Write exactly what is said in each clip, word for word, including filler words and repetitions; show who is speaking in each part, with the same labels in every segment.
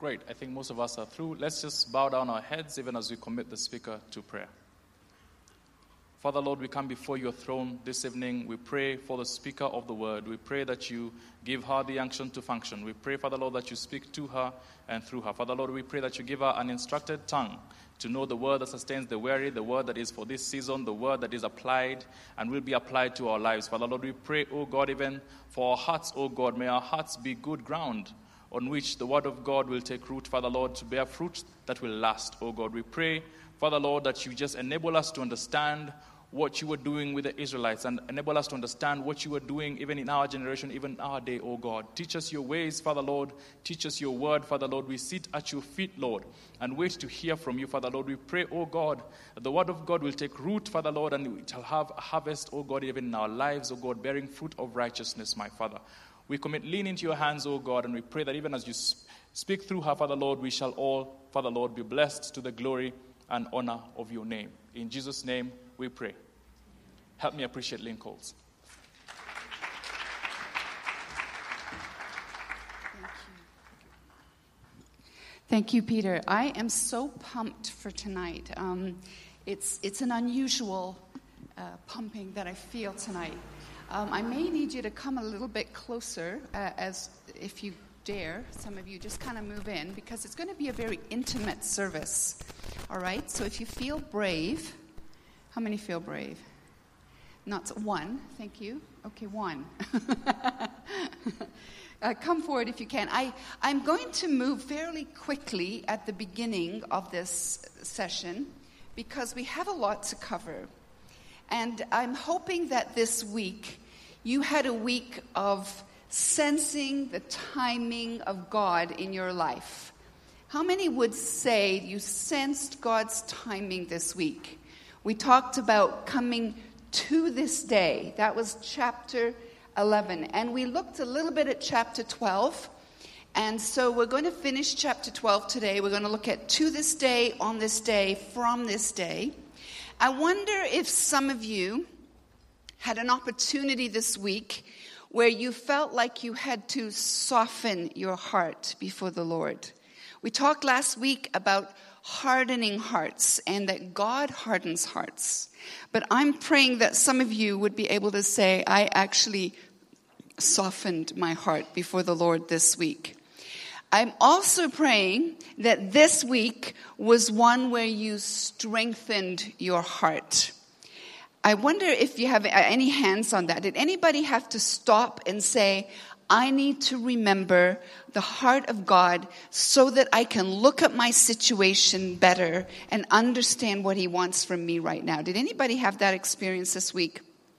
Speaker 1: Great. I think most of us are through. Let's just bow down our heads even as we commit the speaker to prayer. Father, Lord, we come before your throne this evening. We pray for the speaker of the word. We pray that you give her the unction to function. We pray, Father, Lord, that you speak to her and through her. Father, Lord, we pray that you give her an instructed tongue to know the word that sustains the weary, the word that is for this season, the word that is applied and will be applied to our lives. Father, Lord, we pray, oh God, even for our hearts, oh God, may our hearts be good ground on which the word of God will take root, Father, Lord, to bear fruit that will last, oh God. We pray, Father, Lord, that you just enable us to understand what you were doing with the Israelites and enable us to understand what you were doing even in our generation, even our day, oh God. Teach us your ways, Father, Lord. Teach us your word, Father, Lord. We sit at your feet, Lord, and wait to hear from you, Father, Lord. We pray, oh God, that the word of God will take root, Father, Lord, and it shall have a harvest, oh God, even in our lives, oh God, bearing fruit of righteousness, my Father. We commit Lynn into your hands, oh God, and we pray that even as you speak through her, Father, Lord, we shall all, Father, Lord, be blessed to the glory and honor of your name. In Jesus' name we pray. Help me appreciate Lynn Coles.
Speaker 2: Thank you. Thank you, Peter. I am so pumped for tonight. Um, it's, it's an unusual uh, pumping that I feel tonight. Um, I may need you to come a little bit closer, uh, as if you dare. Some of you just kind of move in, because it's going to be a very intimate service. All right? So if you feel brave, how many feel brave? Not one. Thank you. Okay, one. uh, come forward if you can. I, I'm going to move fairly quickly at the beginning of this session because we have a lot to cover. And I'm hoping that this week you had a week of sensing the timing of God in your life. How many would say you sensed God's timing this week? We talked about coming to this day. That was chapter eleven. And we looked a little bit at chapter twelve. And so we're going to finish chapter twelve today. We're going to look at to this day, on this day, from this day. I wonder if some of you had an opportunity this week where you felt like you had to soften your heart before the Lord. We talked last week about hardening hearts and that God hardens hearts. But I'm praying that some of you would be able to say, I actually softened my heart before the Lord this week. I'm also praying that this week was one where you strengthened your heart. I wonder if you have any hands on that. Did anybody have to stop and say, I need to remember the heart of God so that I can look at my situation better and understand what he wants from me right now? Did anybody have that experience this week?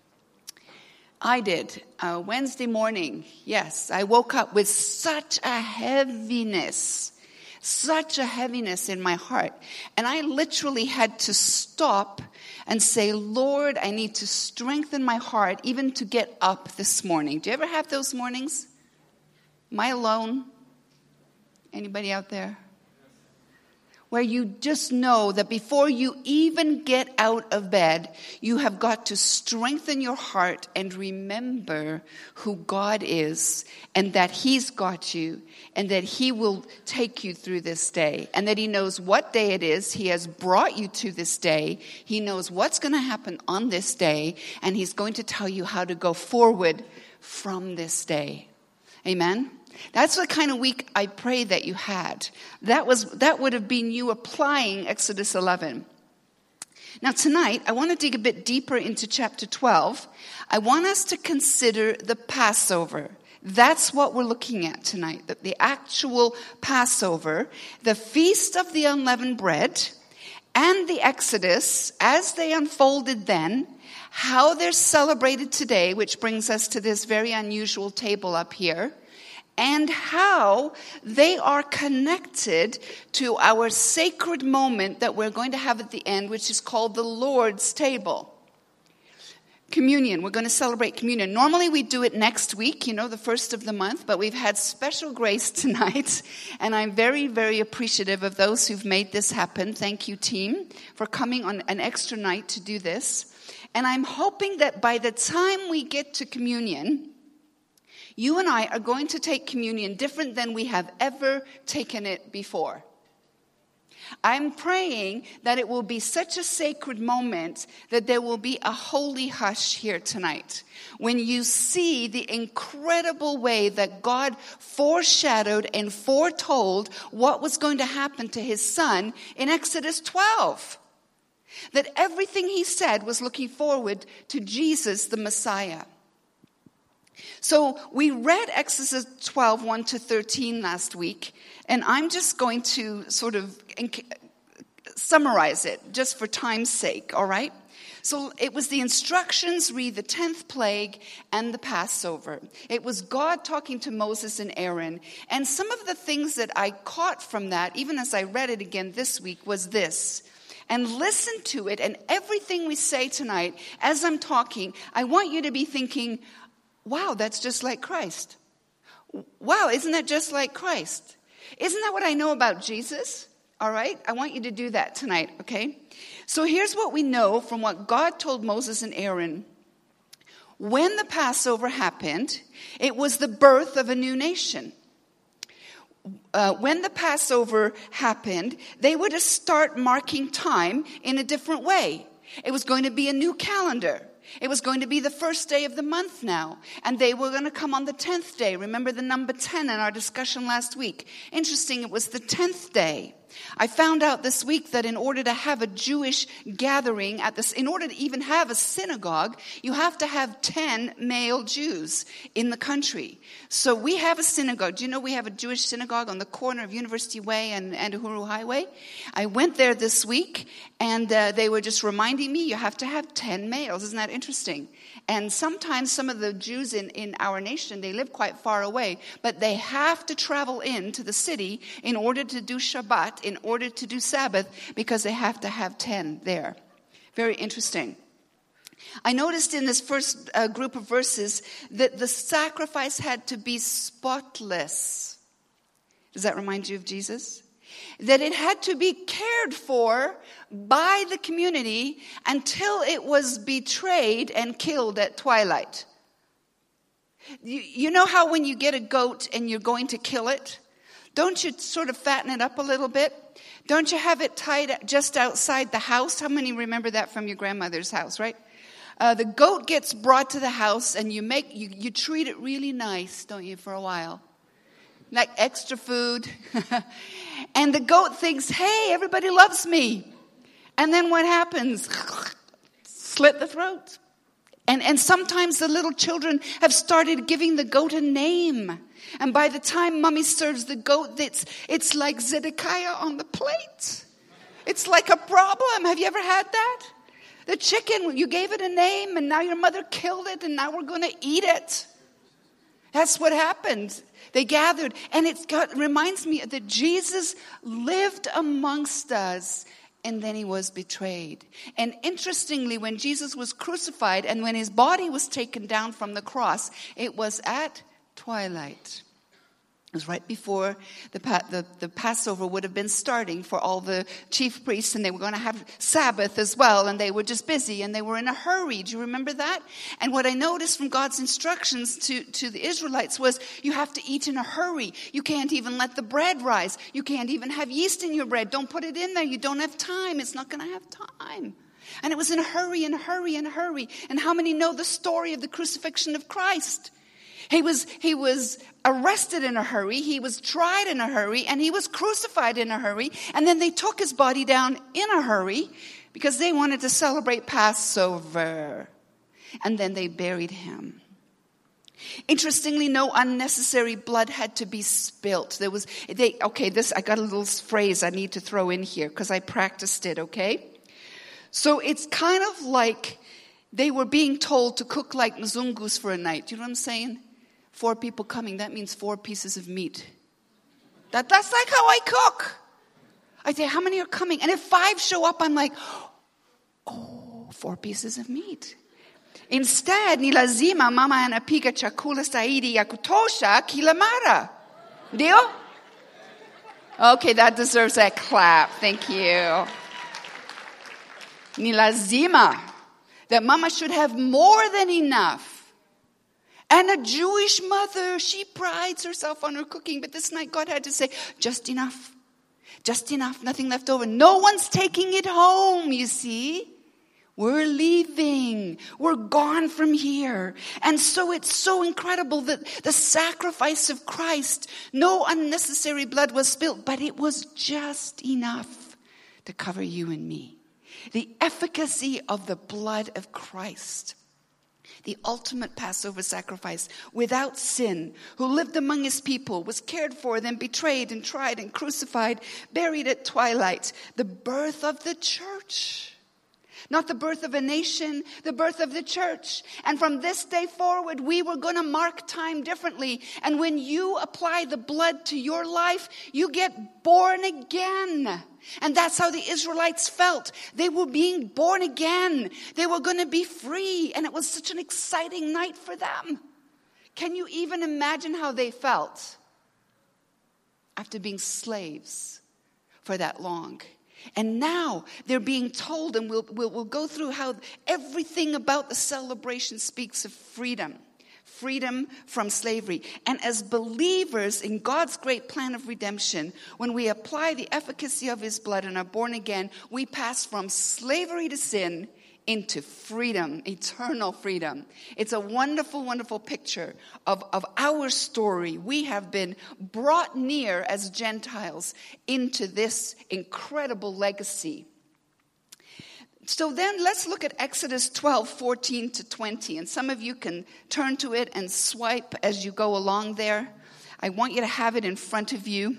Speaker 2: I did. Uh, Wednesday morning, yes, I woke up with such a heaviness, such a heaviness in my heart. And I literally had to stop and say, Lord, I need to strengthen my heart even to get up this morning. Do you ever have those mornings? Am I alone? Anybody out there? Where you just know that before you even get out of bed, you have got to strengthen your heart and remember who God is and that he's got you and that he will take you through this day and that he knows what day it is. He has brought you to this day. He knows what's going to happen on this day, and he's going to tell you how to go forward from this day. Amen? That's the kind of week I pray that you had. That was that would have been you applying Exodus eleven. Now tonight, I want to dig a bit deeper into chapter twelve. I want us to consider the Passover. That's what we're looking at tonight, the, the actual Passover, the Feast of the Unleavened Bread, and the Exodus as they unfolded then, how they're celebrated today, which brings us to this very unusual table up here, and how they are connected to our sacred moment that we're going to have at the end, which is called the Lord's table. Communion. We're going to celebrate communion. Normally we do it next week, you know, the first of the month, but we've had special grace tonight, and I'm very, very appreciative of those who've made this happen. Thank you, team, for coming on an extra night to do this. And I'm hoping that by the time we get to communion, You and I are going to take communion different than we have ever taken it before. I'm praying that it will be such a sacred moment that there will be a holy hush here tonight when you see the incredible way that God foreshadowed and foretold what was going to happen to his son in Exodus twelve. That everything he said was looking forward to Jesus, the Messiah. So we read Exodus twelve, one to thirteen last week, and I'm just going to sort of summarize it just for time's sake, all right? So it was the instructions, read the tenth plague and the Passover. It was God talking to Moses and Aaron. And some of the things that I caught from that, even as I read it again this week, was this. And listen to it, and everything we say tonight, as I'm talking, I want you to be thinking, wow, that's just like Christ. Wow, isn't that just like Christ? Isn't that what I know about Jesus? All right, I want you to do that tonight, okay? So here's what we know from what God told Moses and Aaron. When the Passover happened, it was the birth of a new nation. Uh, when the Passover happened, they were to start marking time in a different way. It was going to be a new calendar. It was going to be the first day of the month now. And they were going to come on the tenth day. Remember the number ten in our discussion last week. Interesting, it was the tenth day. I found out this week that in order to have a Jewish gathering, at this, in order to even have a synagogue, you have to have ten male Jews in the country. So we have a synagogue. Do you know we have a Jewish synagogue on the corner of University Way and, and Uhuru Highway? I went there this week, and uh, they were just reminding me you have to have ten males. Isn't that interesting? And sometimes some of the Jews in, in our nation, they live quite far away, but they have to travel into the city in order to do Shabbat, in order to do Sabbath, because they have to have ten there. Very interesting. I noticed in this first uh, group of verses that the sacrifice had to be spotless. Does that remind you of Jesus? That it had to be cared for by the community until it was betrayed and killed at twilight. You, you know how when you get a goat and you're going to kill it, don't you sort of fatten it up a little bit? Don't you have it tied just outside the house? How many remember that from your grandmother's house, right? Uh, the goat gets brought to the house and you make you, you treat it really nice, don't you, for a while? Like extra food. And the goat thinks, hey, everybody loves me. And then what happens? Slit the throat. And, and sometimes the little children have started giving the goat a name. And by the time mommy serves the goat, it's, it's like Zedekiah on the plate. It's like a problem. Have you ever had that? The chicken, you gave it a name, and now your mother killed it, and now we're going to eat it. That's what happened. They gathered, and it reminds me that Jesus lived amongst us, and then he was betrayed. And interestingly, when Jesus was crucified and when his body was taken down from the cross, it was at twilight. It was right before the, the, the Passover would have been starting for all the chief priests, and they were going to have Sabbath as well, and they were just busy, and they were in a hurry. Do you remember that? And what I noticed from God's instructions to, to the Israelites was you have to eat in a hurry. You can't even let the bread rise. You can't even have yeast in your bread. Don't put it in there. You don't have time. It's not going to have time. And it was in a hurry, in a hurry, in a hurry. And how many know the story of the crucifixion of Christ? He was, he was arrested in a hurry, he was tried in a hurry, and he was crucified in a hurry. And then they took his body down in a hurry because they wanted to celebrate Passover. And then they buried him. Interestingly, no unnecessary blood had to be spilt. There was, they, okay, this, I got a little phrase I need to throw in here because I practiced it, okay? So it's kind of like they were being told to cook like mzungus for a night. Do you know what I'm saying? Four people coming, that means four pieces of meat. That, that's like how I cook. I say, how many are coming? And if five show up, I'm like, oh, four pieces of meat. Instead, ni lazima mama anapika chakula zaidi ya kutosha kila mara. Deal? Okay, that deserves a clap. Thank you. Ni lazima. That mama should have more than enough. And a Jewish mother, she prides herself on her cooking. But this night God had to say, just enough. Just enough, nothing left over. No one's taking it home, you see. We're leaving. We're gone from here. And so it's so incredible that the sacrifice of Christ, no unnecessary blood was spilled, but it was just enough to cover you and me. The efficacy of the blood of Christ. The ultimate Passover sacrifice, without sin, who lived among his people, was cared for, then betrayed and tried and crucified, buried at twilight. The birth of the church. Not the birth of a nation, the birth of the church. And from this day forward, we were going to mark time differently. And when you apply the blood to your life, you get born again. And that's how the Israelites felt. They were being born again. They were going to be free. And it was such an exciting night for them. Can you even imagine how they felt after being slaves for that long? And now they're being told, and we'll, we'll, we'll go through how everything about the celebration speaks of freedom. Freedom from slavery. And as believers in God's great plan of redemption, when we apply the efficacy of his blood and are born again, we pass from slavery to sin into freedom, eternal freedom. It's a wonderful, wonderful picture of, of our story. We have been brought near as Gentiles into this incredible legacy. So then let's look at Exodus twelve, fourteen to twenty. And some of you can turn to it and swipe as you go along there. I want you to have it in front of you.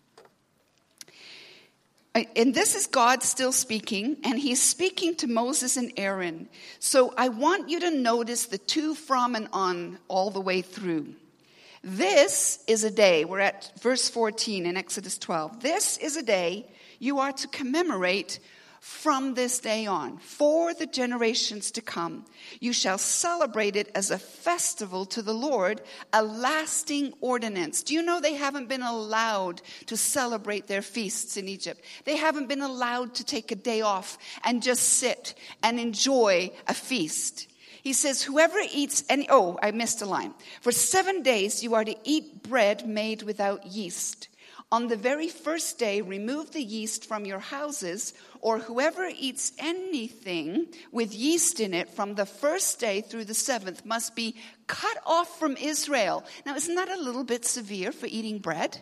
Speaker 2: And this is God still speaking, and he's speaking to Moses and Aaron. So I want you to notice the to, from, and on all the way through. This is a day, we're at verse fourteen in Exodus twelve. This is a day you are to commemorate from this day on, for the generations to come. You shall celebrate it as a festival to the Lord, a lasting ordinance. Do you know they haven't been allowed to celebrate their feasts in Egypt? They haven't been allowed to take a day off and just sit and enjoy a feast. He says, whoever eats any, oh, I missed a line. For seven days you are to eat bread made without yeast. On the very first day, remove the yeast from your houses, or whoever eats anything with yeast in it from the first day through the seventh must be cut off from Israel. Now, isn't that a little bit severe for eating bread?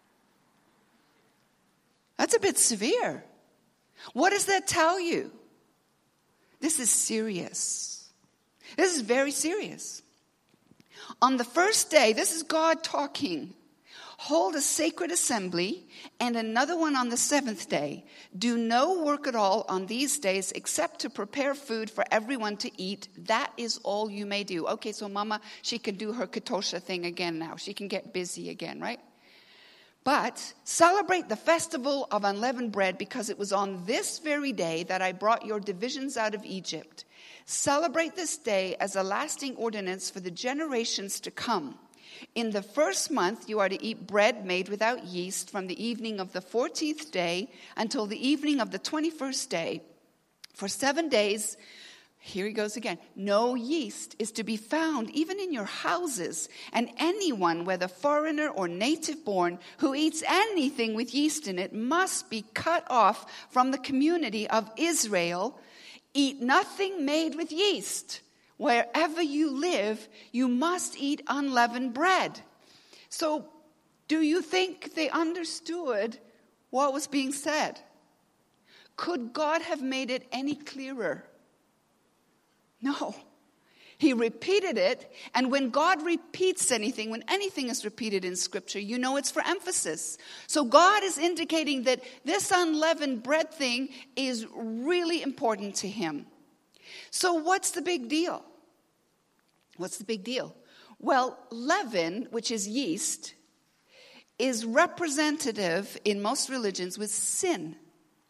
Speaker 2: That's a bit severe. What does that tell you? This is serious. This is very serious. On the first day, this is God talking. Hold a sacred assembly and another one on the seventh day. Do no work at all on these days except to prepare food for everyone to eat. That is all you may do. Okay, so Mama, she can do her Ketosha thing again now. She can get busy again, right? But celebrate the festival of unleavened bread because it was on this very day that I brought your divisions out of Egypt. Celebrate this day as a lasting ordinance for the generations to come. In the first month, you are to eat bread made without yeast from the evening of the fourteenth day until the evening of the twenty-first day. For seven days, here he goes again, no yeast is to be found even in your houses. And anyone, whether foreigner or native born, who eats anything with yeast in it must be cut off from the community of Israel. Eat nothing made with yeast. Wherever you live, you must eat unleavened bread. So, do you think they understood what was being said? Could God have made it any clearer? No. He repeated it, and when God repeats anything, when anything is repeated in Scripture, you know it's for emphasis. So God is indicating that this unleavened bread thing is really important to him. So what's the big deal? What's the big deal? Well, leaven, which is yeast, is representative in most religions with sin.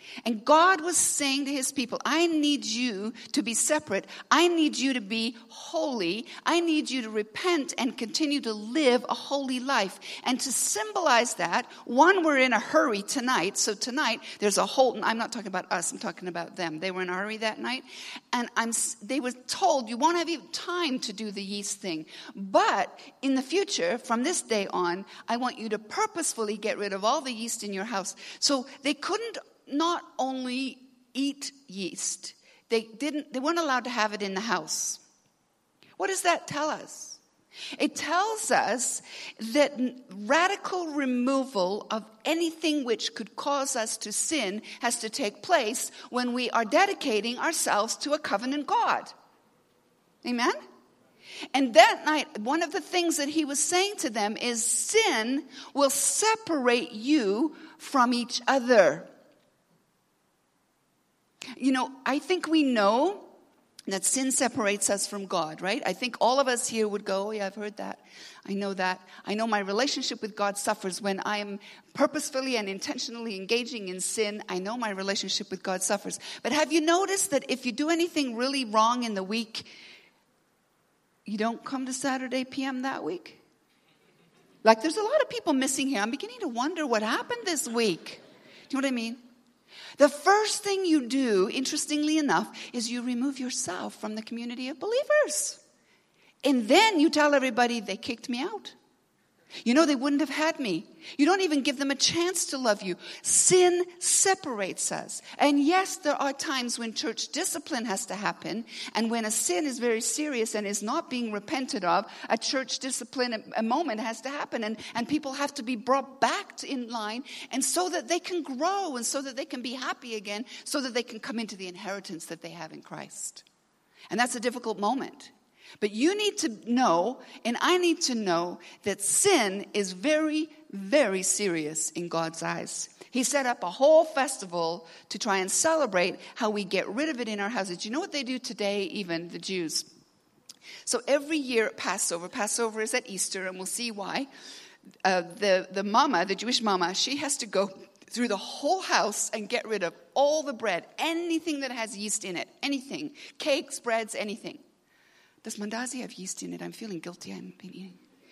Speaker 2: And God was saying to his people, I need you to be separate. I need you to be holy. I need you to repent and continue to live a holy life. And to symbolize that, one, we're in a hurry tonight. So tonight, there's a whole, I'm not talking about us, I'm talking about them. They were in a hurry that night. And I'm, they were told, you won't have even time to do the yeast thing. But in the future, from this day on, I want you to purposefully get rid of all the yeast in your house. So they couldn't not only eat yeast, they didn't they weren't allowed to have it in the house. What does that tell us? It tells us that radical removal of anything which could cause us to sin has to take place when we are dedicating ourselves to a covenant God. Amen? And that night, one of the things that he was saying to them is sin will separate you from each other. You know, I think we know that sin separates us from God, right? I think all of us here would go, oh, yeah, I've heard that. I know that. I know my relationship with God suffers when I am purposefully and intentionally engaging in sin. I know my relationship with God suffers. But have you noticed that if you do anything really wrong in the week, you don't come to Saturday P M that week? Like, there's a lot of people missing here. I'm beginning to wonder what happened this week. Do you know what I mean? The first thing you do, interestingly enough, is you remove yourself from the community of believers. And then you tell everybody they kicked me out. You know, they wouldn't have had me. You don't even give them a chance to love you. Sin separates us. And yes, there are times when church discipline has to happen. And when a sin is very serious and is not being repented of, a church discipline, a moment has to happen. And, and people have to be brought back in line, and so that they can grow and so that they can be happy again, so that they can come into the inheritance that they have in Christ. And that's a difficult moment. But you need to know, and I need to know, that sin is very, very serious in God's eyes. He set up a whole festival to try and celebrate how we get rid of it in our houses. You know what they do today, even the Jews? So every year at Passover, Passover is at Easter, and we'll see why. Uh, the, the mama, the Jewish mama, she has to go through the whole house and get rid of all the bread, anything that has yeast in it, anything, cakes, breads, anything. Does mandazi have yeast in it? I'm feeling guilty. I'm eating.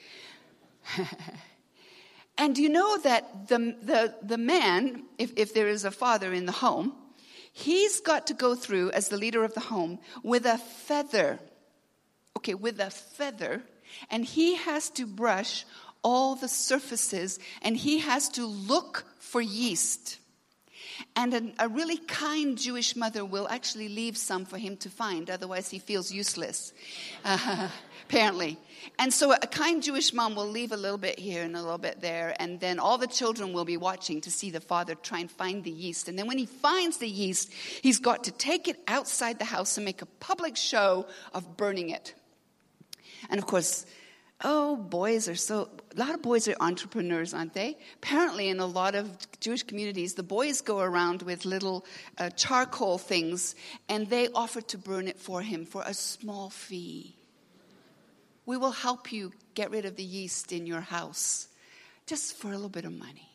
Speaker 2: And you know that the, the, the man, if, if there is a father in the home, he's got to go through, as the leader of the home, with a feather. Okay, with a feather. And he has to brush all the surfaces, and he has to look for yeast. And a, a really kind Jewish mother will actually leave some for him to find. Otherwise, he feels useless, uh, apparently. And so a kind Jewish mom will leave a little bit here and a little bit there. And then all the children will be watching to see the father try and find the yeast. And then when he finds the yeast, he's got to take it outside the house and make a public show of burning it. And of course, oh, boys are so, a lot of boys are entrepreneurs, aren't they? Apparently in a lot of Jewish communities, the boys go around with little uh, charcoal things, and they offer to burn it for him for a small fee. We will help you get rid of the yeast in your house, just for a little bit of money.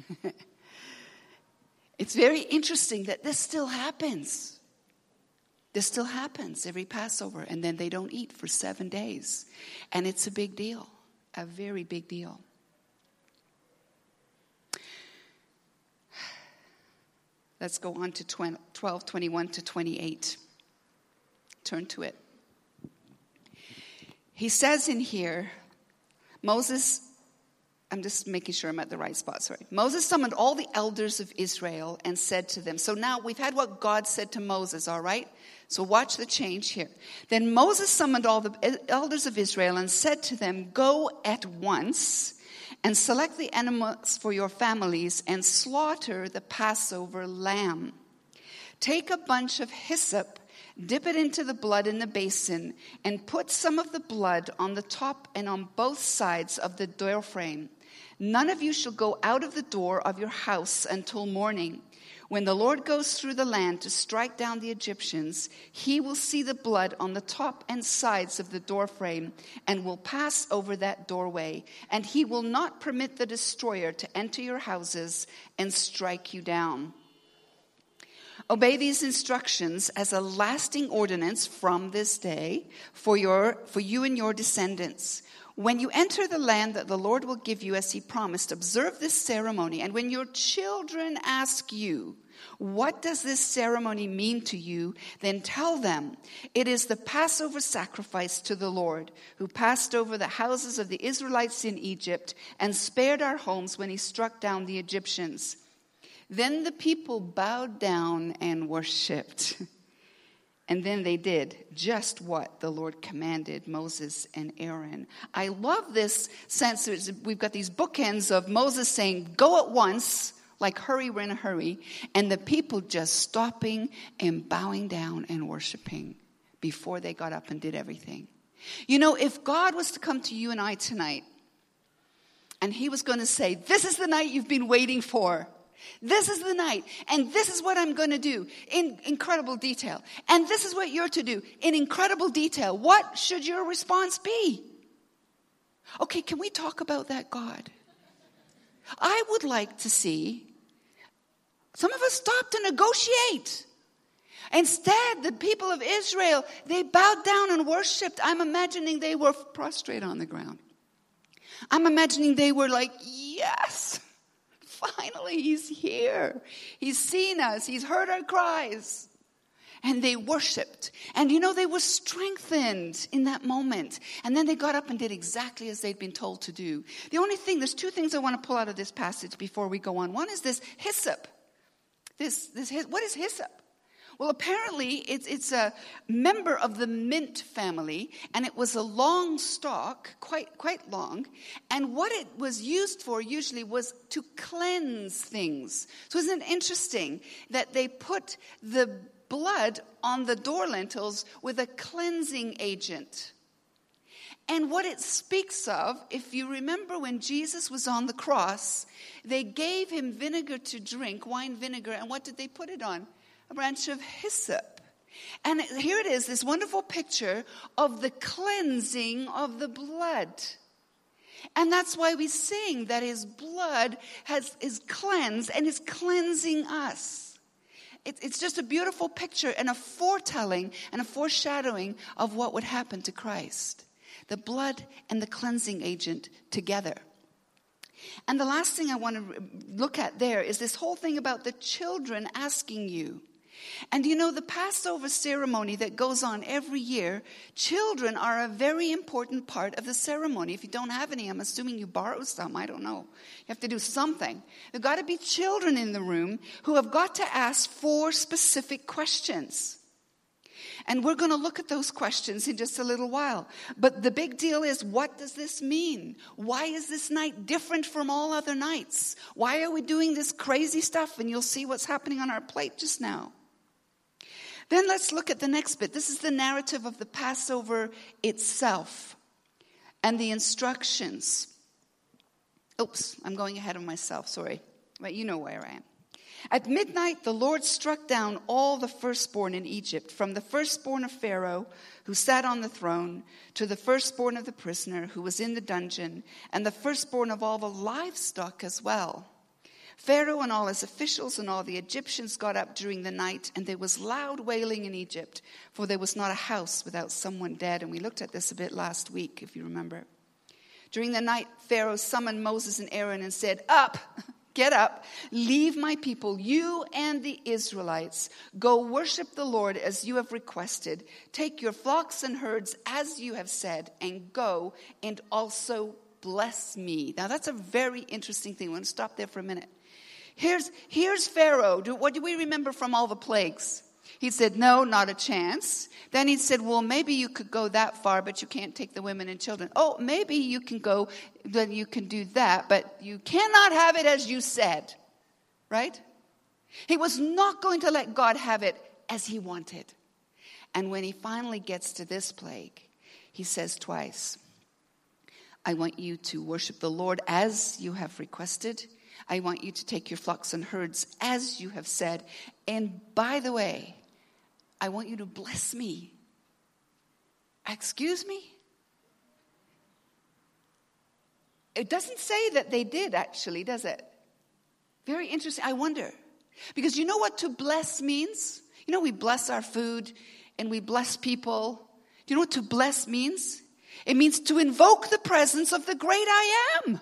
Speaker 2: It's very interesting that this still happens. This still happens every Passover, and then they don't eat for seven days. And it's a big deal, a very big deal. Let's go on to twelve, twenty-one to twenty-eight. Turn to it. He says in here, Moses, I'm just making sure I'm at the right spot, sorry. Moses summoned all the elders of Israel and said to them, so now we've had what God said to Moses, all right? So watch the change here. Then Moses summoned all the elders of Israel and said to them, go at once and select the animals for your families and slaughter the Passover lamb. Take a bunch of hyssop, dip it into the blood in the basin, and put some of the blood on the top and on both sides of the doorframe. None of you shall go out of the door of your house until morning. When the Lord goes through the land to strike down the Egyptians, he will see the blood on the top and sides of the doorframe and will pass over that doorway. And he will not permit the destroyer to enter your houses and strike you down. Obey these instructions as a lasting ordinance from this day for your for you and your descendants. When you enter the land that the Lord will give you as he promised, observe this ceremony. And when your children ask you, what does this ceremony mean to you? Then tell them, it is the Passover sacrifice to the Lord, who passed over the houses of the Israelites in Egypt and spared our homes when he struck down the Egyptians. Then the people bowed down and worshipped. And then they did just what the Lord commanded Moses and Aaron. I love this sense. We've got these bookends of Moses saying, go at once, like hurry, we're in a hurry. And the people just stopping and bowing down and worshiping before they got up and did everything. You know, if God was to come to you and I tonight, and he was going to say, this is the night you've been waiting for. This is the night, and this is what I'm going to do in incredible detail. And this is what you're to do in incredible detail. What should your response be? Okay, can we talk about that God? I would like to see some of us stop to negotiate. Instead, the people of Israel, they bowed down and worshipped. I'm imagining they were prostrate on the ground. I'm imagining they were like, yes. Finally, he's here. He's seen us. He's heard our cries. And they worshipped. And you know, they were strengthened in that moment. And then they got up and did exactly as they'd been told to do. The only thing, there's two things I want to pull out of this passage before we go on. One is this hyssop. This, this, what is hyssop? Well, apparently, it's, it's a member of the mint family, and it was a long stalk, quite, quite long. And what it was used for usually was to cleanse things. So isn't it interesting that they put the blood on the door lintels with a cleansing agent? And what it speaks of, if you remember when Jesus was on the cross, they gave him vinegar to drink, wine vinegar, and what did they put it on? A branch of hyssop. And here it is, this wonderful picture of the cleansing of the blood. And that's why we sing that his blood has is cleansed and is cleansing us. It, it's just a beautiful picture and a foretelling and a foreshadowing of what would happen to Christ. The blood and the cleansing agent together. And the last thing I want to look at there is this whole thing about the children asking you. And you know, the Passover ceremony that goes on every year, children are a very important part of the ceremony. If you don't have any, I'm assuming you borrow some. I don't know. You have to do something. There got to be children in the room who have got to ask four specific questions. And we're going to look at those questions in just a little while. But the big deal is, what does this mean? Why is this night different from all other nights? Why are we doing this crazy stuff? And you'll see what's happening on our plate just now. Then let's look at the next bit. This is the narrative of the Passover itself and the instructions. Oops, I'm going ahead of myself, sorry. But you know where I am. At midnight, the Lord struck down all the firstborn in Egypt, from the firstborn of Pharaoh, who sat on the throne, to the firstborn of the prisoner who was in the dungeon, and the firstborn of all the livestock as well. Pharaoh and all his officials and all the Egyptians got up during the night, and there was loud wailing in Egypt, for there was not a house without someone dead. And we looked at this a bit last week, if you remember. During the night, Pharaoh summoned Moses and Aaron and said, "Up! Get up, leave my people, you and the Israelites. Go worship the Lord as you have requested. Take your flocks and herds as you have said, and go and also bless me." Now that's a very interesting thing. We're going to stop there for a minute. Here's, here's Pharaoh. Do, what do we remember from all the plagues? He said, no, not a chance. Then he said, well, maybe you could go that far, but you can't take the women and children. Oh, maybe you can go, then you can do that, but you cannot have it as you said. Right? He was not going to let God have it as he wanted. And when he finally gets to this plague, he says twice, I want you to worship the Lord as you have requested. I want you to take your flocks and herds as you have said. And by the way, I want you to bless me. Excuse me? It doesn't say that they did, actually, does it? Very interesting. I wonder. Because you know what to bless means? You know, we bless our food and we bless people. Do you know what to bless means? It means to invoke the presence of the great I am.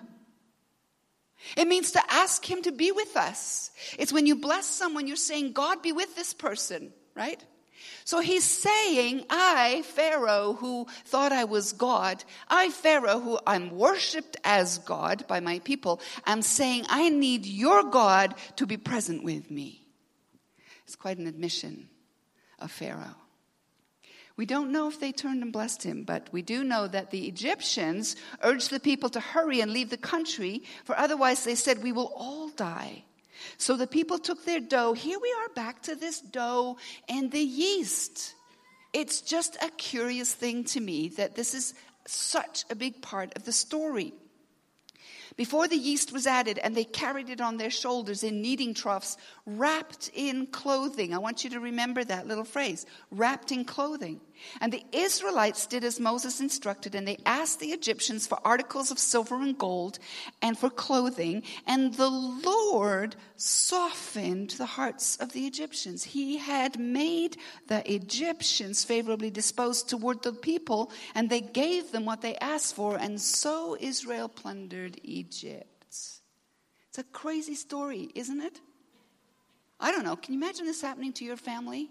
Speaker 2: It means to ask him to be with us. It's when you bless someone, you're saying, God, be with this person, right? So he's saying, I, Pharaoh, who thought I was God, I, Pharaoh, who I'm worshipped as God by my people, I'm saying, I need your God to be present with me. It's quite an admission of Pharaoh. We don't know if they turned and blessed him, but we do know that the Egyptians urged the people to hurry and leave the country, for otherwise they said, we will all die. So the people took their dough. Here we are back to this dough and the yeast. It's just a curious thing to me that this is such a big part of the story. Before the yeast was added, and they carried it on their shoulders in kneading troughs, wrapped in clothing. I want you to remember that little phrase, wrapped in clothing. And the Israelites did as Moses instructed, and they asked the Egyptians for articles of silver and gold and for clothing. And the Lord softened the hearts of the Egyptians. He had made the Egyptians favorably disposed toward the people, and they gave them what they asked for, and so Israel plundered Egypt. It's a crazy story, isn't it? I don't know. Can you imagine this happening to your family?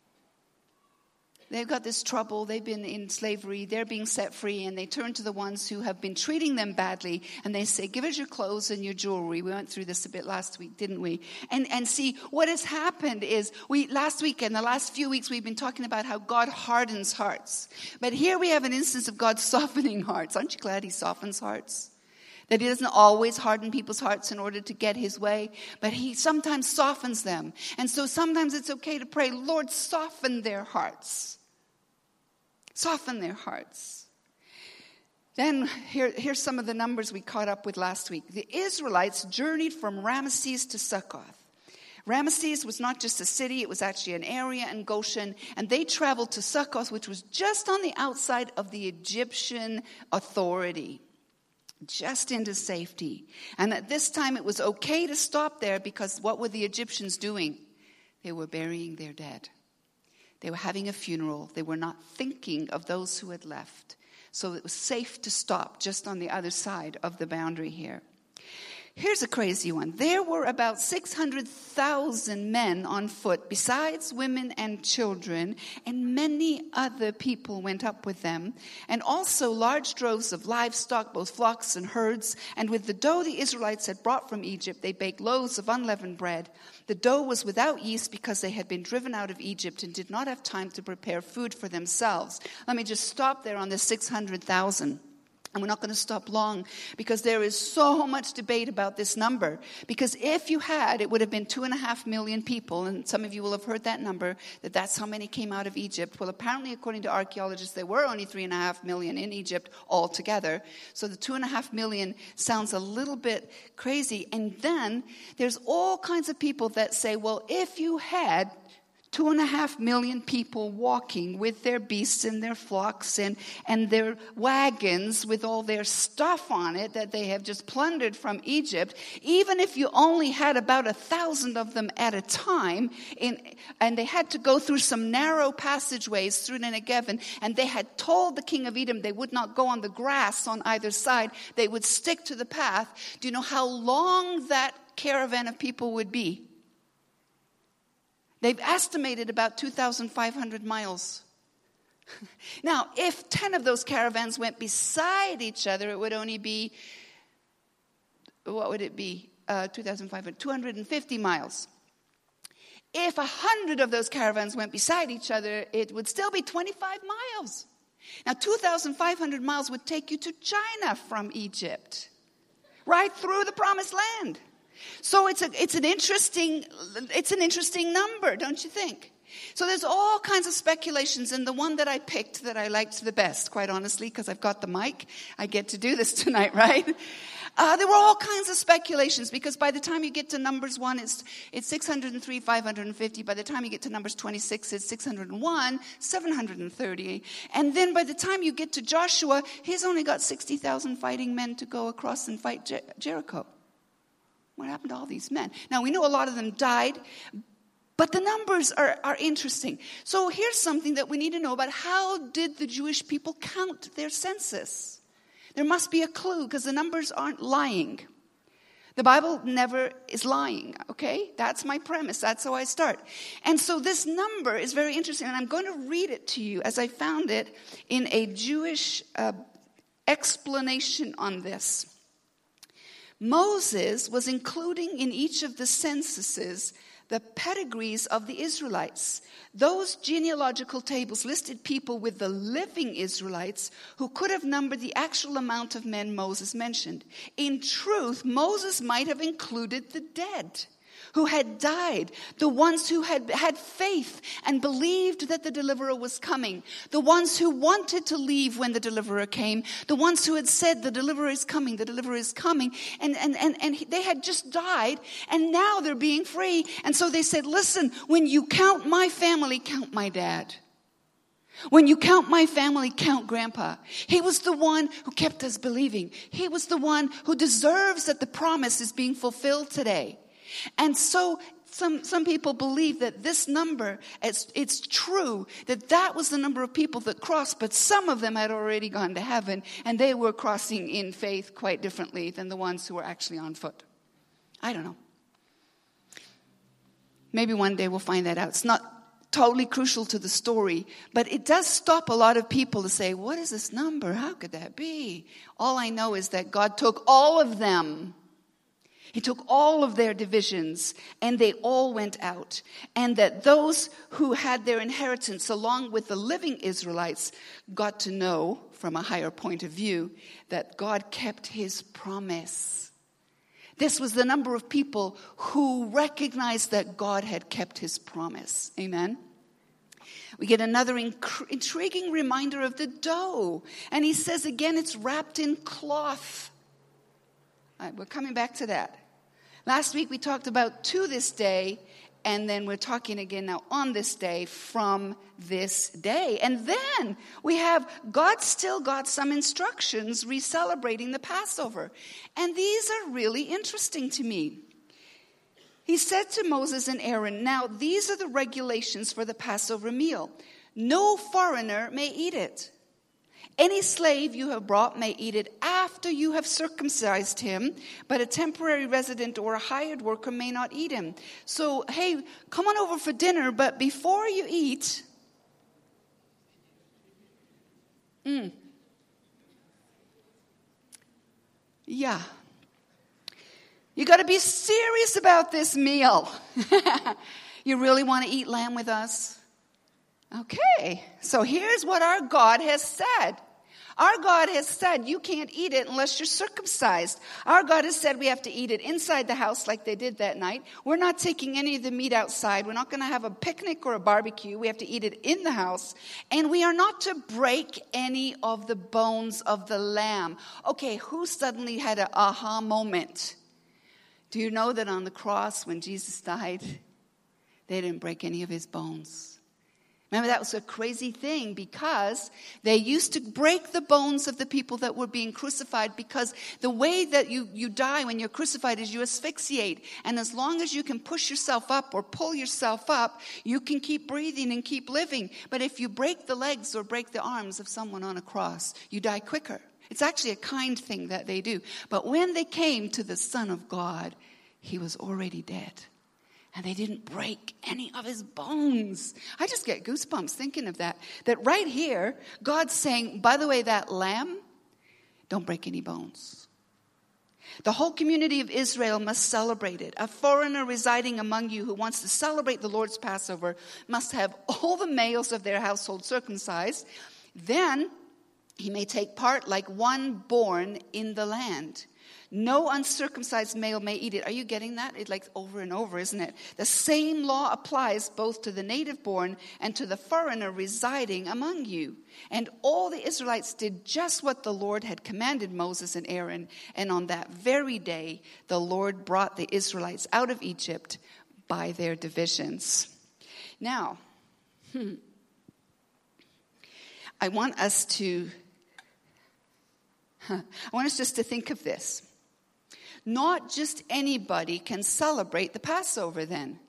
Speaker 2: They've got this trouble. They've been in slavery. They're being set free. And they turn to the ones who have been treating them badly. And they say, give us your clothes and your jewelry. We went through this a bit last week, didn't we? And and see, what has happened is, we last week and the last few weeks, we've been talking about how God hardens hearts. But here we have an instance of God softening hearts. Aren't you glad he softens hearts? That he doesn't always harden people's hearts in order to get his way, but he sometimes softens them. And so sometimes it's okay to pray, Lord, soften their hearts. Soften their hearts. Then here, here's some of the numbers we caught up with last week. The Israelites journeyed from Ramesses to Succoth. Ramesses was not just a city, it was actually an area in Goshen. And they traveled to Succoth, which was just on the outside of the Egyptian authority. Just into safety. And at this time it was okay to stop there because what were the Egyptians doing? They were burying their dead. They were having a funeral. They were not thinking of those who had left. So it was safe to stop just on the other side of the boundary here. Here's a crazy one. There were about six hundred thousand men on foot, besides women and children, and many other people went up with them, and also large droves of livestock, both flocks and herds. And with the dough the Israelites had brought from Egypt, they baked loaves of unleavened bread. The dough was without yeast because they had been driven out of Egypt and did not have time to prepare food for themselves. Let me just stop there on the six hundred thousand. And we're not going to stop long because there is so much debate about this number. Because if you had, it would have been two and a half million people. And some of you will have heard that number, that that's how many came out of Egypt. Well, apparently, according to archaeologists, there were only three and a half million in Egypt altogether. So the two and a half million sounds a little bit crazy. And then there's all kinds of people that say, well, if you had Two and a half million people walking with their beasts and their flocks and, and their wagons with all their stuff on it that they have just plundered from Egypt. Even if you only had about a thousand of them at a time, in, and they had to go through some narrow passageways through the Negev, and, and they had told the king of Edom they would not go on the grass on either side. They would stick to the path. Do you know how long that caravan of people would be? They've estimated about two thousand five hundred miles. Now, if ten of those caravans went beside each other, it would only be, what would it be? Uh, two thousand five hundred, two hundred fifty miles. If one hundred of those caravans went beside each other, it would still be twenty-five miles. Now, two thousand five hundred miles would take you to China from Egypt, right through the Promised Land. So it's a, it's an interesting, it's an interesting number, don't you think? So there's all kinds of speculations, and the one that I picked that I liked the best, quite honestly, because I've got the mic, I get to do this tonight, right? Uh, there were all kinds of speculations, because by the time you get to Numbers one, it's it's six hundred three, five hundred fifty. By the time you get to Numbers twenty-six, it's six hundred one, seven hundred thirty. And then by the time you get to Joshua, he's only got sixty thousand fighting men to go across and fight Jer- Jericho. What happened to all these men? Now, we know a lot of them died, but the numbers are, are interesting. So here's something that we need to know about. How did the Jewish people count their census? There must be a clue, because the numbers aren't lying. The Bible never is lying, okay? That's my premise. That's how I start. And so this number is very interesting, and I'm going to read it to you as I found it in a Jewish uh, explanation on this. Moses was including in each of the censuses the pedigrees of the Israelites. Those genealogical tables listed people with the living Israelites who could have numbered the actual amount of men Moses mentioned. In truth, Moses might have included the dead who had died, the ones who had had faith and believed that the deliverer was coming, the ones who wanted to leave when the deliverer came, the ones who had said the deliverer is coming, the deliverer is coming, and, and, and, and they had just died, and now they're being free. And so they said, listen, when you count my family, count my dad. When you count my family, count Grandpa. He was the one who kept us believing. He was the one who deserves that the promise is being fulfilled today. And so some, some people believe that this number, it's, it's true, that that was the number of people that crossed, but some of them had already gone to heaven, and they were crossing in faith quite differently than the ones who were actually on foot. I don't know. Maybe one day we'll find that out. It's not totally crucial to the story, but it does stop a lot of people to say, what is this number? How could that be? All I know is that God took all of them. He took all of their divisions, and they all went out. And that those who had their inheritance, along with the living Israelites, got to know, from a higher point of view, that God kept his promise. This was the number of people who recognized that God had kept his promise. Amen? We get another inc- intriguing reminder of the dough. And he says again, it's wrapped in cloth. All right, we're coming back to that. Last week we talked about to this day, and then we're talking again now on this day, from this day. And then we have God still got some instructions re-celebrating the Passover. And these are really interesting to me. He said to Moses and Aaron, now these are the regulations for the Passover meal. No foreigner may eat it. Any slave you have brought may eat it after you have circumcised him, but a temporary resident or a hired worker may not eat him. So, hey, come on over for dinner, but before you eat, mm, yeah, you got to be serious about this meal. You really want to eat lamb with us? Okay, so here's what our God has said. Our God has said you can't eat it unless you're circumcised. Our God has said we have to eat it inside the house like they did that night. We're not taking any of the meat outside. We're not going to have a picnic or a barbecue. We have to eat it in the house. And we are not to break any of the bones of the lamb. Okay, who suddenly had an aha moment? Do you know that on the cross when Jesus died, they didn't break any of his bones? Remember, that was a crazy thing because they used to break the bones of the people that were being crucified, because the way that you, you die when you're crucified is you asphyxiate. And as long as you can push yourself up or pull yourself up, you can keep breathing and keep living. But if you break the legs or break the arms of someone on a cross, you die quicker. It's actually a kind thing that they do. But when they came to the Son of God, he was already dead. And they didn't break any of his bones. I just get goosebumps thinking of that. That right here, God's saying, by the way, that lamb, don't break any bones. The whole community of Israel must celebrate it. A foreigner residing among you who wants to celebrate the Lord's Passover must have all the males of their household circumcised. Then he may take part like one born in the land. No uncircumcised male may eat it. Are you getting that? It's like over and over, isn't it? The same law applies both to the native born and to the foreigner residing among you. And all the Israelites did just what the Lord had commanded Moses and Aaron. And on that very day, the Lord brought the Israelites out of Egypt by their divisions. Now, hmm, I want us to, huh, I want us just to think of this. not just anybody can celebrate the Passover then.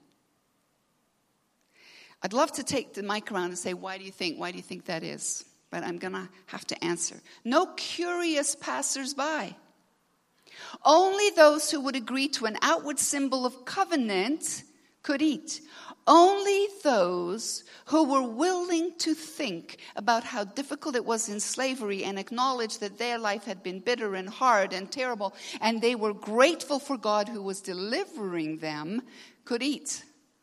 Speaker 2: I'd love to take the mic around and say, why do you think, why do you think that is? But I'm going to have to answer. No curious passersby. Only those who would agree to an outward symbol of covenant could eat. Only those who were willing to think about how difficult it was in slavery and acknowledge that their life had been bitter and hard and terrible, and they were grateful for God who was delivering them, could eat.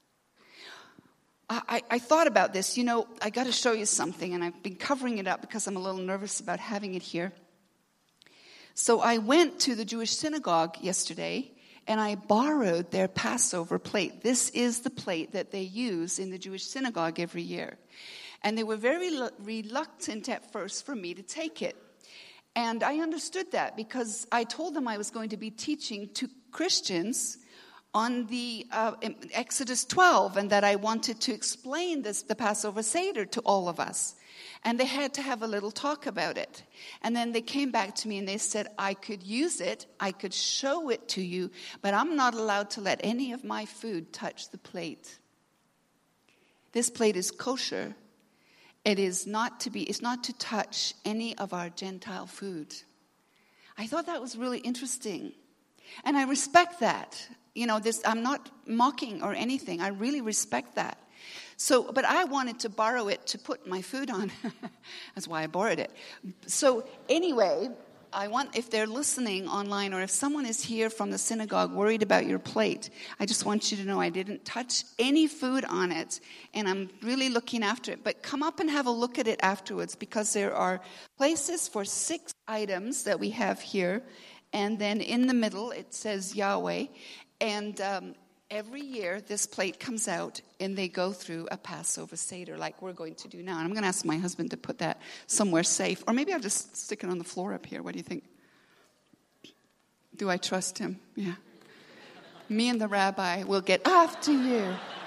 Speaker 2: I, I thought about this. You know, I got to show you something, and I've been covering it up because I'm a little nervous about having it here. So I went to the Jewish synagogue yesterday, and I borrowed their Passover plate. This is the plate that they use in the Jewish synagogue every year. And they were very reluctant at first for me to take it. And I understood that because I told them I was going to be teaching to Christians on the uh, Exodus twelve, and that I wanted to explain this, the Passover Seder, to all of us. And they had to have a little talk about it. And then they came back to me and they said, I could use it, I could show it to you, but I'm not allowed to let any of my food touch the plate. This plate is kosher. It is not to be, it's not to touch any of our Gentile food. I thought that was really interesting. And I respect that. You know, this, I'm not mocking or anything. I really respect that. So, but I wanted to borrow it to put my food on. That's why I borrowed it. So anyway, I want, if they're listening online or if someone is here from the synagogue worried about your plate, I just want you to know I didn't touch any food on it, and I'm really looking after it. But come up and have a look at it afterwards, because there are places for six items that we have here, and then in the middle it says Yahweh, and um, every year this plate comes out and they go through a Passover Seder like we're going to do now. And I'm going to ask my husband to put that somewhere safe. Or maybe I'll just stick it on the floor up here. What do you think? Do I trust him? Yeah. Me and the rabbi will get after you.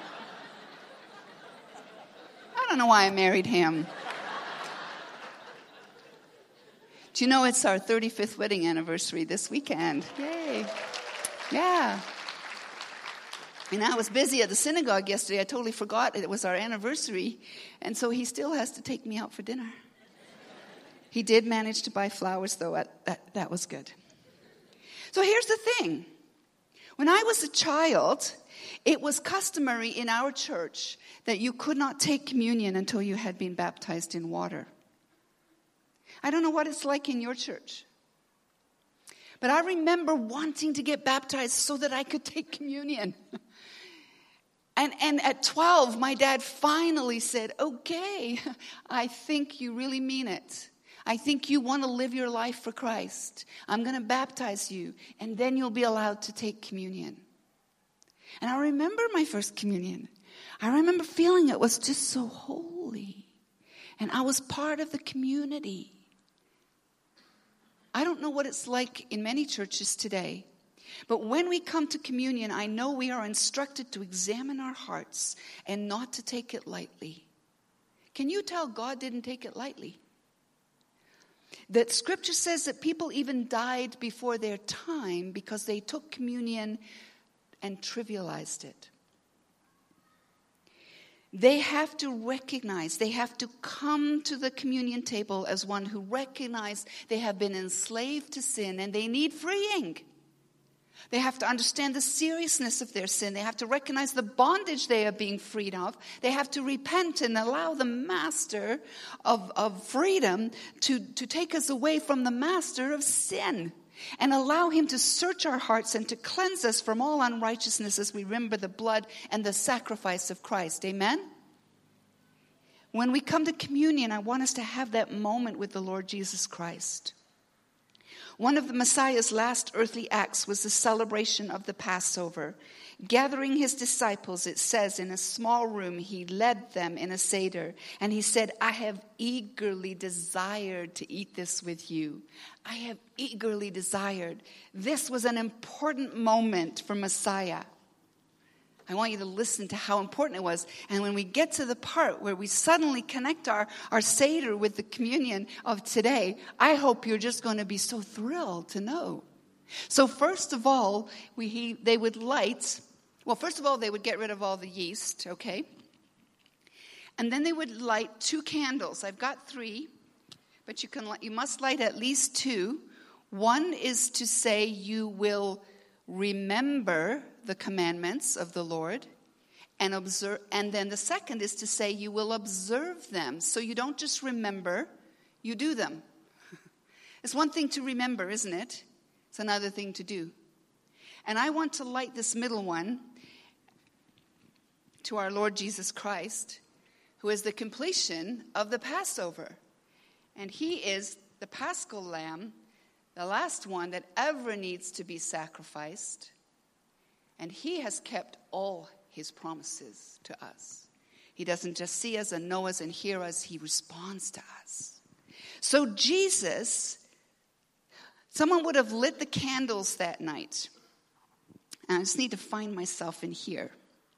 Speaker 2: I don't know why I married him. Do you know it's our thirty-fifth wedding anniversary this weekend? Yay. Yeah. And I was busy at the synagogue yesterday. I totally forgot it was our anniversary. And so he still has to take me out for dinner. He did manage to buy flowers, though. That, that was good. So here's the thing. When I was a child, it was customary in our church that you could not take communion until you had been baptized in water. I don't know what it's like in your church. But I remember wanting to get baptized so that I could take communion. And and at twelve, my dad finally said, okay, I think you really mean it. I think you want to live your life for Christ. I'm going to baptize you, and then you'll be allowed to take communion. And I remember my first communion. I remember feeling it was just so holy. And I was part of the community. I don't know what it's like in many churches today. But when we come to communion, I know we are instructed to examine our hearts and not to take it lightly. Can you tell God didn't take it lightly? That scripture says that people even died before their time because they took communion and trivialized it. They have to recognize, they have to come to the communion table as one who recognizes they have been enslaved to sin and they need freeing. They have to understand the seriousness of their sin. They have to recognize the bondage they are being freed of. They have to repent and allow the master of, of freedom to, to take us away from the master of sin. And allow him to search our hearts and to cleanse us from all unrighteousness as we remember the blood and the sacrifice of Christ. Amen? When we come to communion, I want us to have that moment with the Lord Jesus Christ. One of the Messiah's last earthly acts was the celebration of the Passover. Gathering his disciples, it says, in a small room, he led them in a seder. And he said, I have eagerly desired to eat this with you. I have eagerly desired. This was an important moment for Messiah. I want you to listen to how important it was. And when we get to the part where we suddenly connect our, our Seder with the communion of today, I hope you're just going to be so thrilled to know So first of all, we, he, they would light, well, first of all, they would get rid of all the yeast, okay? And then they would light two candles. I've got three, but you can you must light at least two. One is to say you will remember the commandments of the Lord and observe, and then the second is to say you will observe them. So you don't just remember, you do them. It's one thing to remember, isn't it? It's another thing to do. And I want to light this middle one to our Lord Jesus Christ, who is the completion of the Passover. And he is the Paschal Lamb, the last one that ever needs to be sacrificed. And he has kept all his promises to us. He doesn't just see us and know us and hear us, he responds to us. So Jesus, someone would have lit the candles that night. And I just need to find myself in here.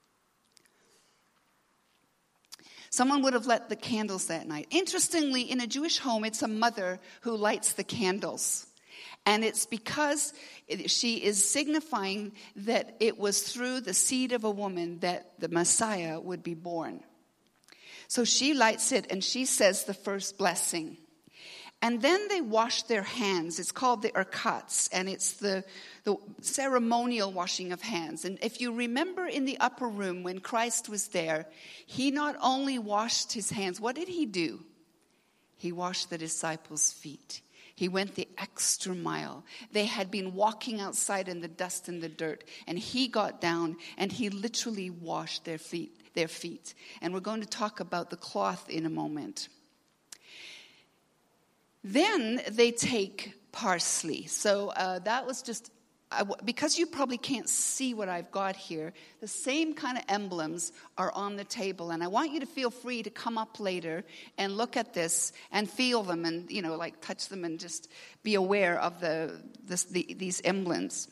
Speaker 2: Someone would have lit the candles that night. Interestingly, in a Jewish home, it's a mother who lights the candles. And it's because she is signifying that it was through the seed of a woman that the Messiah would be born. So she lights it and she says the first blessing. And then they wash their hands. It's called the erkatz, and it's the, the ceremonial washing of hands. And if you remember in the upper room when Christ was there, he not only washed his hands, what did he do? He washed the disciples' feet. He went the extra mile. They had been walking outside in the dust and the dirt, and he got down and he literally washed their feet, their feet. And we're going to talk about the cloth in a moment. Then they take parsley. So uh, that was just, uh, because you probably can't see what I've got here, the same kind of emblems are on the table. And I want you to feel free to come up later and look at this and feel them and, you know, like touch them and just be aware of the, this, the these emblems.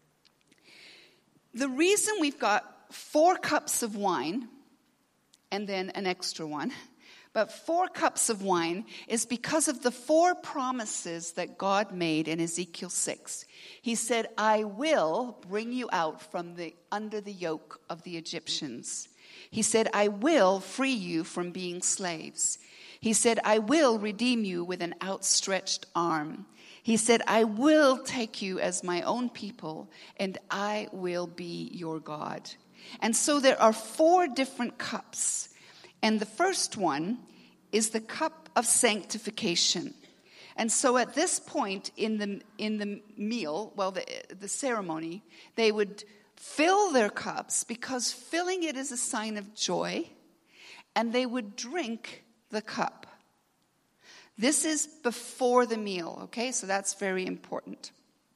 Speaker 2: The reason we've got four cups of wine and then an extra one, but four cups of wine is because of the four promises that God made in Ezekiel six. He said, I will bring you out from the under the yoke of the Egyptians. He said, I will free you from being slaves. He said, I will redeem you with an outstretched arm. He said, I will take you as my own people, and I will be your God. And so there are four different cups. And the first one is the cup of sanctification. And so at this point in the in the meal, well, the, the ceremony, they would fill their cups because filling it is a sign of joy, and they would drink the cup. This is before the meal, okay? So that's very important.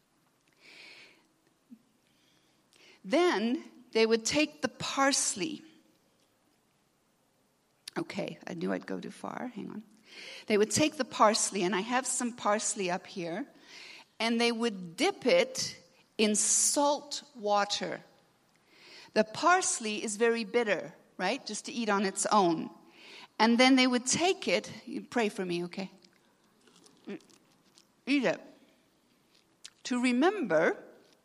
Speaker 2: Then they would take the parsley. Okay, I knew I'd go too far. Hang on. They would take the parsley, and I have some parsley up here, and they would dip it in salt water. The parsley is very bitter, right? Just to eat on its own. And then they would take it, you pray for me, okay? Eat it. To remember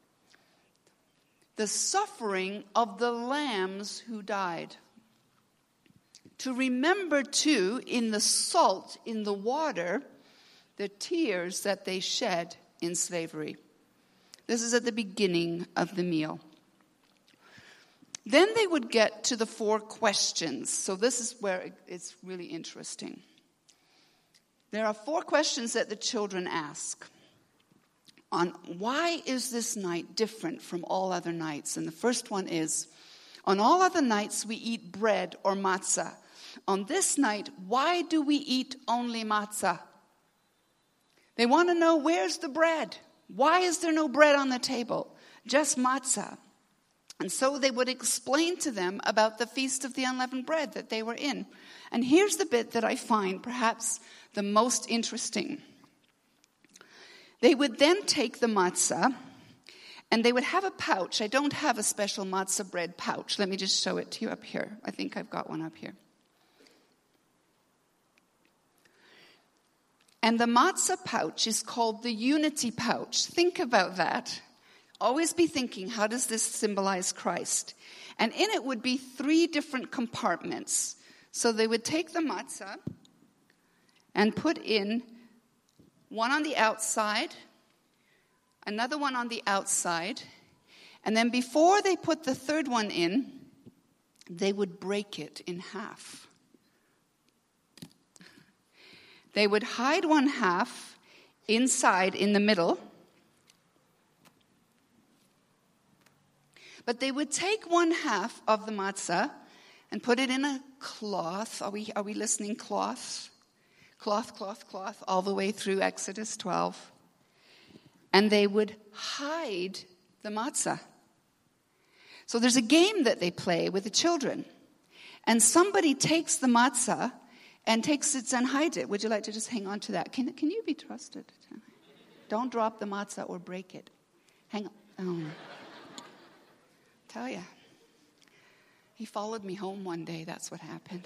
Speaker 2: the suffering of the lambs who died. To remember, too, in the salt, in the water, the tears that they shed in slavery. This is at the beginning of the meal. Then they would get to the four questions. So this is where it's really interesting. There are four questions that the children ask on why is this night different from all other nights. And the first one is, on all other nights we eat bread or matzah. On this night, why do we eat only matzah? They want to know, where's the bread? Why is there no bread on the table? Just matzah. And so they would explain to them about the Feast of the Unleavened Bread that they were in. And here's the bit that I find perhaps the most interesting. They would then take the matzah, and they would have a pouch. I don't have a special matzah bread pouch. Let me just show it to you up here. I think I've got one up here. And the matzah pouch is called the unity pouch. Think about that. Always be thinking, how does this symbolize Christ? And in it would be three different compartments. So they would take the matzah and put in one on the outside, another one on the outside, and then before they put the third one in, they would break it in half. They would hide one half inside in the middle, but they would take one half of the matzah and put it in a cloth. Are we, are we listening? Cloth? Cloth, cloth, cloth, all the way through Exodus twelve. And they would hide the matzah. So there's a game that they play with the children. And somebody takes the matzah and takes it and hides it. Would you like to just hang on to that? Can, can you be trusted? Don't drop the matzah or break it. Hang on. Oh. Tell you. He followed me home one day. That's what happened.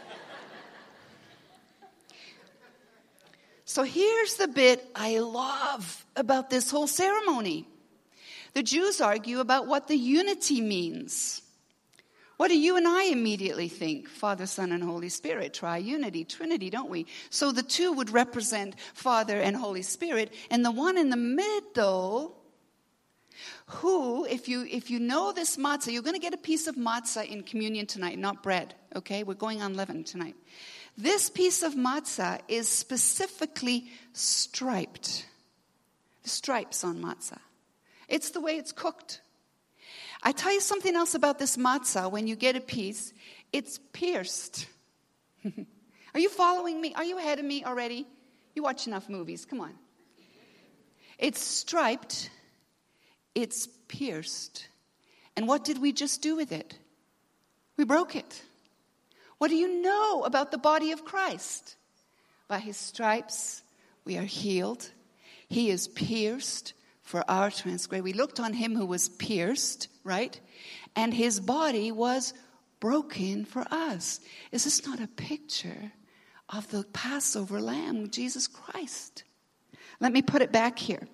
Speaker 2: So here's the bit I love about this whole ceremony. The Jews argue about what the unity means. What do you and I immediately think? Father, Son, and Holy Spirit, triunity, Trinity, don't we? So the two would represent Father and Holy Spirit, and the one in the middle, who, if you if you know this matzah, you're going to get a piece of matzah in communion tonight, not bread, okay? We're going unleavened tonight. This piece of matzah is specifically striped. The stripes on matzah. It's the way it's cooked. I tell you something else about this matzah. When you get a piece, it's pierced. Are you following me? Are you ahead of me already? You watch enough movies. Come on. It's striped. It's pierced. And what did we just do with it? We broke it. What do you know about the body of Christ? By his stripes we are healed. He is pierced for our transgression. We looked on him who was pierced, right? And his body was broken for us. Is this not a picture of the Passover lamb, Jesus Christ? Let me put it back here.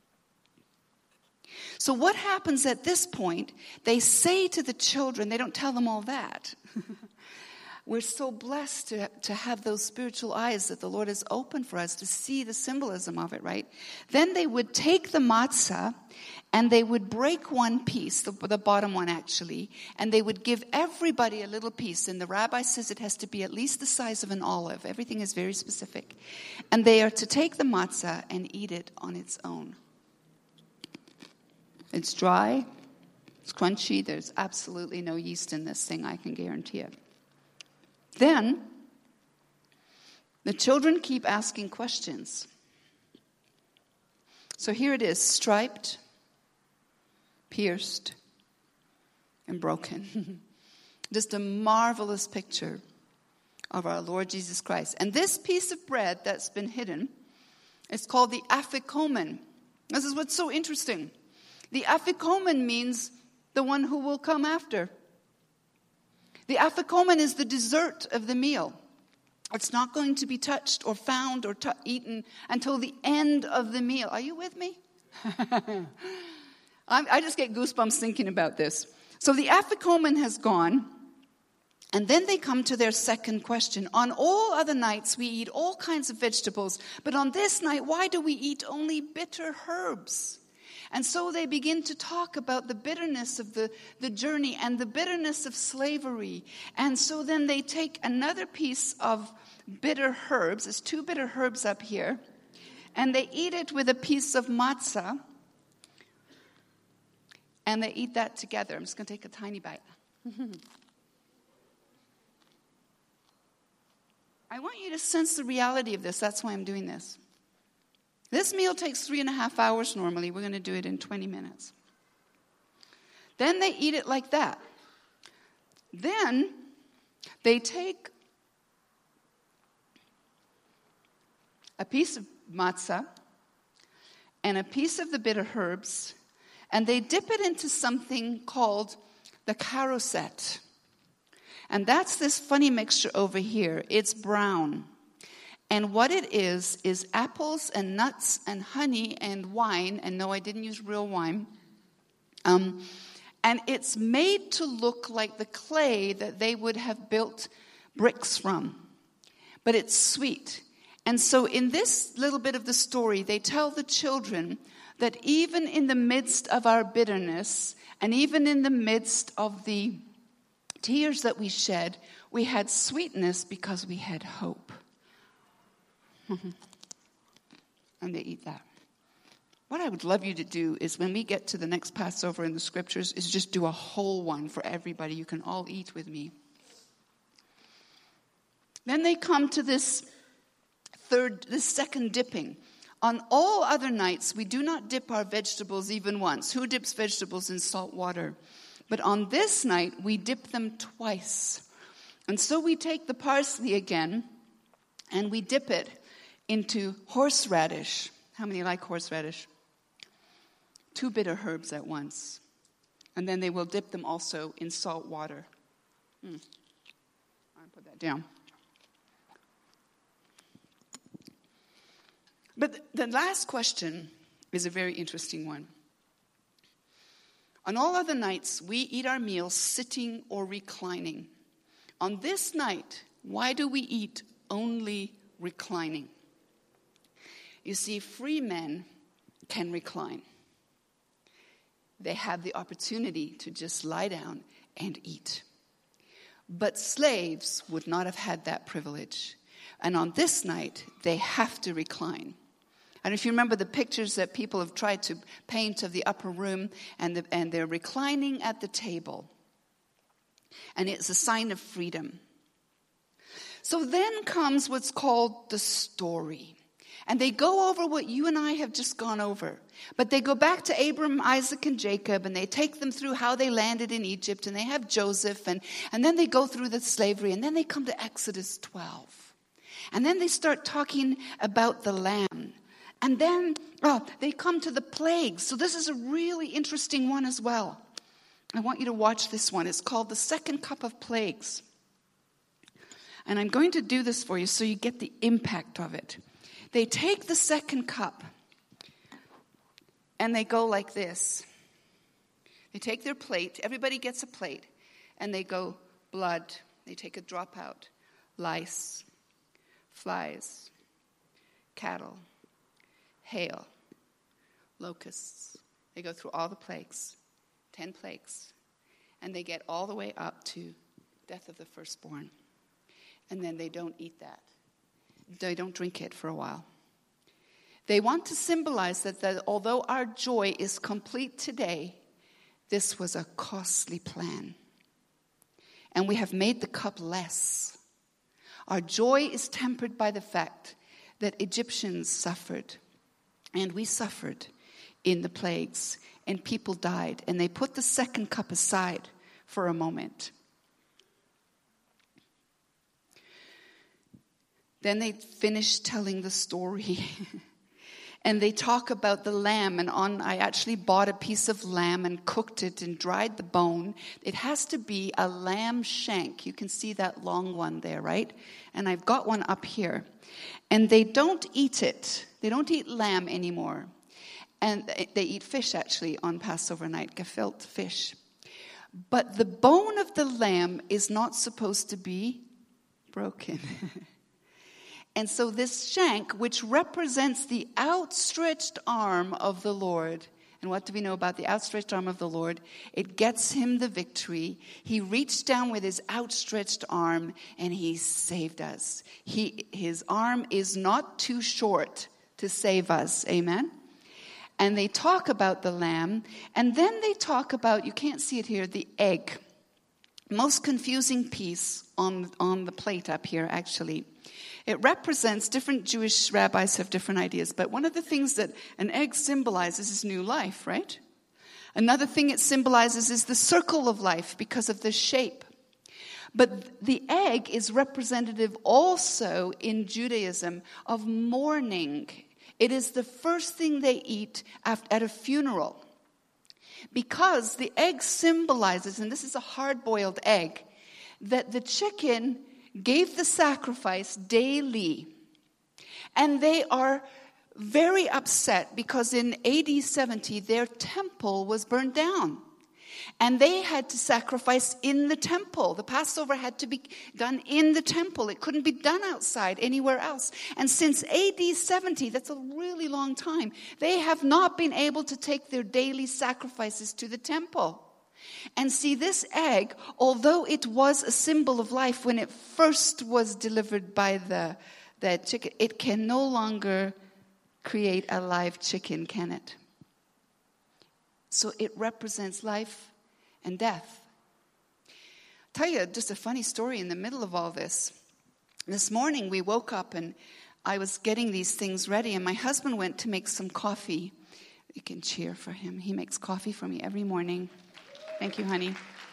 Speaker 2: So what happens at this point? They say to the children, they don't tell them all that. We're so blessed to, to have those spiritual eyes that the Lord has opened for us to see the symbolism of it, right? Then they would take the matzah and they would break one piece, the, the bottom one actually, and they would give everybody a little piece. And the rabbi says it has to be at least the size of an olive. Everything is very specific. And they are to take the matzah and eat it on its own. It's dry. It's crunchy. There's absolutely no yeast in this thing, I can guarantee it. Then, the children keep asking questions. So here it is, striped, pierced, and broken. Just a marvelous picture of our Lord Jesus Christ. And this piece of bread that's been hidden is called the afikomen. This is what's so interesting. The afikomen means the one who will come after. The afikomen is the dessert of the meal. It's not going to be touched or found or t- eaten until the end of the meal. Are you with me? I just get goosebumps thinking about this. So the afikomen has gone, and then they come to their second question. On all other nights, we eat all kinds of vegetables, but on this night, why do we eat only bitter herbs? And so they begin to talk about the bitterness of the, the journey and the bitterness of slavery. And so then they take another piece of bitter herbs. There's two bitter herbs up here. And they eat it with a piece of matzah. And they eat that together. I'm just going to take a tiny bite. I want you to sense the reality of this. That's why I'm doing this. This meal takes three and a half hours normally. We're going to do it in twenty minutes. Then they eat it like that. Then they take a piece of matzah and a piece of the bitter herbs, and they dip it into something called the karoset. And that's this funny mixture over here. It's brown. And what it is, is apples and nuts and honey and wine. And no, I didn't use real wine. Um, and it's made to look like the clay that they would have built bricks from. But it's sweet. And so in this little bit of the story, they tell the children that even in the midst of our bitterness, and even in the midst of the tears that we shed, we had sweetness because we had hope. And they eat that. What I would love you to do is when we get to the next Passover in the scriptures is just do a whole one for everybody. You can all eat with me. Then they come to this third, this second dipping. On all other nights, we do not dip our vegetables even once. Who dips vegetables in salt water? But on this night, we dip them twice. And so we take the parsley again, and we dip it into horseradish. How many like horseradish? Two bitter herbs at once. And then they will dip them also in salt water. Mm. I'll put that down. But the last question is a very interesting one. On all other nights, we eat our meals sitting or reclining. On this night, why do we eat only reclining? You see, free men can recline. They have the opportunity to just lie down and eat. But slaves would not have had that privilege. And on this night, they have to recline. And if you remember the pictures that people have tried to paint of the upper room, and, the, and they're reclining at the table. And it's a sign of freedom. So then comes what's called the story. And they go over what you and I have just gone over. But they go back to Abram, Isaac, and Jacob, and they take them through how they landed in Egypt, and they have Joseph, and, and then they go through the slavery, and then they come to Exodus twelve. And then they start talking about the lamb. And then oh, they come to the plagues. So this is a really interesting one as well. I want you to watch this one. It's called the second cup of plagues. And I'm going to do this for you so you get the impact of it. They take the second cup and they go like this. They take their plate. Everybody gets a plate. And they go blood. They take a drop out. Lice. Flies. Cattle. Hail, locusts. They go through all the plagues, ten plagues, and they get all the way up to death of the firstborn. And then they don't eat that. They don't drink it for a while. They want to symbolize that, that although our joy is complete today, this was a costly plan. And we have made the cup less. Our joy is tempered by the fact that Egyptians suffered. And we suffered in the plagues, and people died. And they put the second cup aside for a moment. Then they finish telling the story. And they talk about the lamb. And on, I actually bought a piece of lamb and cooked it and dried the bone. It has to be a lamb shank. You can see that long one there, right? And I've got one up here. And they don't eat it. They don't eat lamb anymore. And they eat fish, actually, on Passover night, gefilte fish. But the bone of the lamb is not supposed to be broken. And so this shank, which represents the outstretched arm of the Lord, and what do we know about the outstretched arm of the Lord? It gets him the victory. He reached down with his outstretched arm, and he saved us. He, his arm is not too short to save us. Amen? And they talk about the lamb, and then they talk about, you can't see it here, the egg. Most confusing piece on, on the plate up here, actually. It represents, different Jewish rabbis have different ideas, but one of the things that an egg symbolizes is new life, right? Another thing it symbolizes is the circle of life because of the shape. But the egg is representative also in Judaism of mourning. It is the first thing they eat at a funeral. Because the egg symbolizes, and this is a hard-boiled egg, that the chicken gave the sacrifice daily. And they are very upset because in A D seventy, their temple was burned down. And they had to sacrifice in the temple. The Passover had to be done in the temple. It couldn't be done outside anywhere else. And since A D seventy, that's a really long time, they have not been able to take their daily sacrifices to the temple. And see, this egg, although it was a symbol of life when it first was delivered by the, the chicken, it can no longer create a live chicken, can it? So it represents life and death. I'll tell you just a funny story in the middle of all this. This morning we woke up and I was getting these things ready, and my husband went to make some coffee. You can cheer for him. He makes coffee for me every morning. Thank you, honey.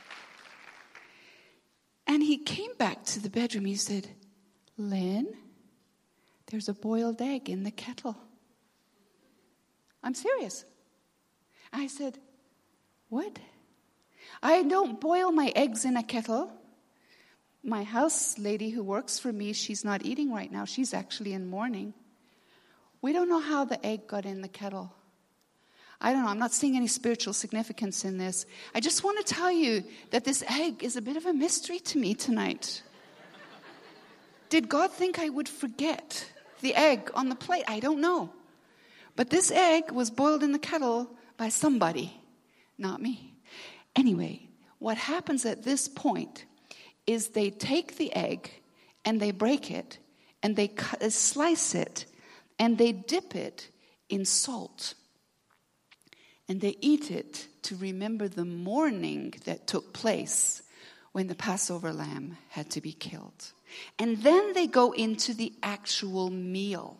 Speaker 2: And he came back to the bedroom. He said, Lynn, there's a boiled egg in the kettle. I'm serious. I said, what? I don't boil my eggs in a kettle. My house lady who works for me, she's not eating right now. She's actually in mourning. We don't know how the egg got in the kettle. I don't know. I'm not seeing any spiritual significance in this. I just want to tell you that this egg is a bit of a mystery to me tonight. Did God think I would forget the egg on the plate? I don't know. But this egg was boiled in the kettle by somebody, not me. Anyway, what happens at this point is they take the egg and they break it and they cut, uh, slice it and they dip it in salt. And they eat it to remember the mourning that took place when the Passover lamb had to be killed. And then they go into the actual meal.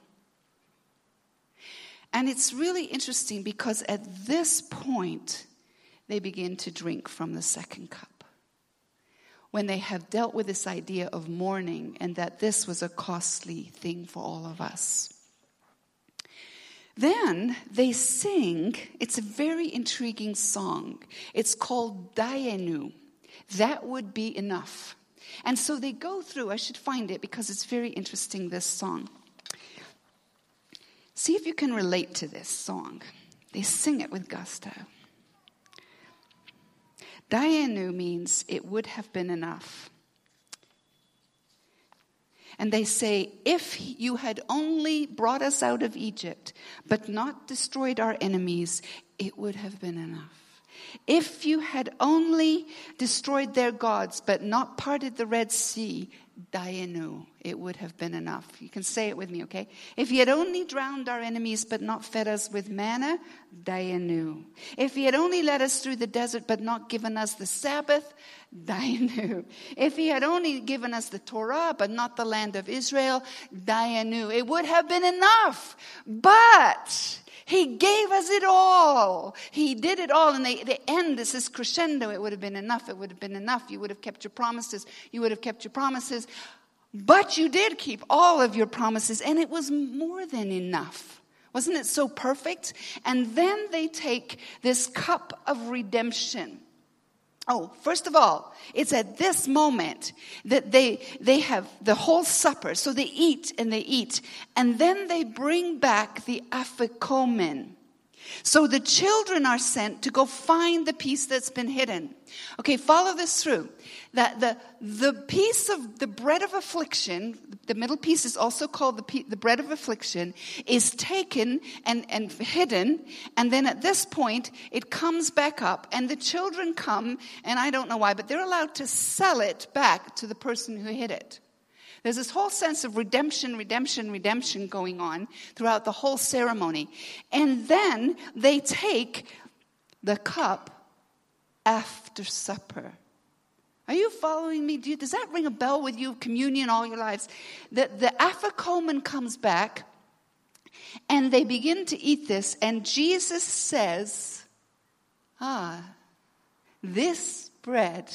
Speaker 2: And it's really interesting because at this point, they begin to drink from the second cup. When they have dealt with this idea of mourning and that this was a costly thing for all of us. Then they sing, it's a very intriguing song. It's called Dayenu. That would be enough. And so they go through, I should find it because it's very interesting, this song. See if you can relate to this song. They sing it with gusto. Dayenu means it would have been enough. And they say, if you had only brought us out of Egypt, but not destroyed our enemies, it would have been enough. If you had only destroyed their gods, but not parted the Red Sea, Dayenu, it would have been enough. You can say it with me, okay? If he had only drowned our enemies, but not fed us with manna, Dayenu. If he had only led us through the desert, but not given us the Sabbath, Dayenu. If he had only given us the Torah, but not the land of Israel, Dayenu. It would have been enough. But he gave us it all. He did it all. And they, they end, this is crescendo. It would have been enough. It would have been enough. You would have kept your promises. You would have kept your promises. But you did keep all of your promises. And it was more than enough. Wasn't it so perfect? And then they take this cup of redemption. Oh, first of all, it's at this moment that they they have the whole supper. So they eat and they eat. And then they bring back the afikomen. So the children are sent to go find the piece that's been hidden. Okay, follow this through. That the the piece of the bread of affliction, the middle piece is also called the the bread of affliction, is taken and, and hidden. And then at this point, it comes back up. And the children come, and I don't know why, but they're allowed to sell it back to the person who hid it. There's this whole sense of redemption, redemption, redemption going on throughout the whole ceremony. And then they take the cup after supper. Are you following me? Do you, does that ring a bell with you, communion all your lives? The, the afikomen comes back, and they begin to eat this, and Jesus says, ah, this bread...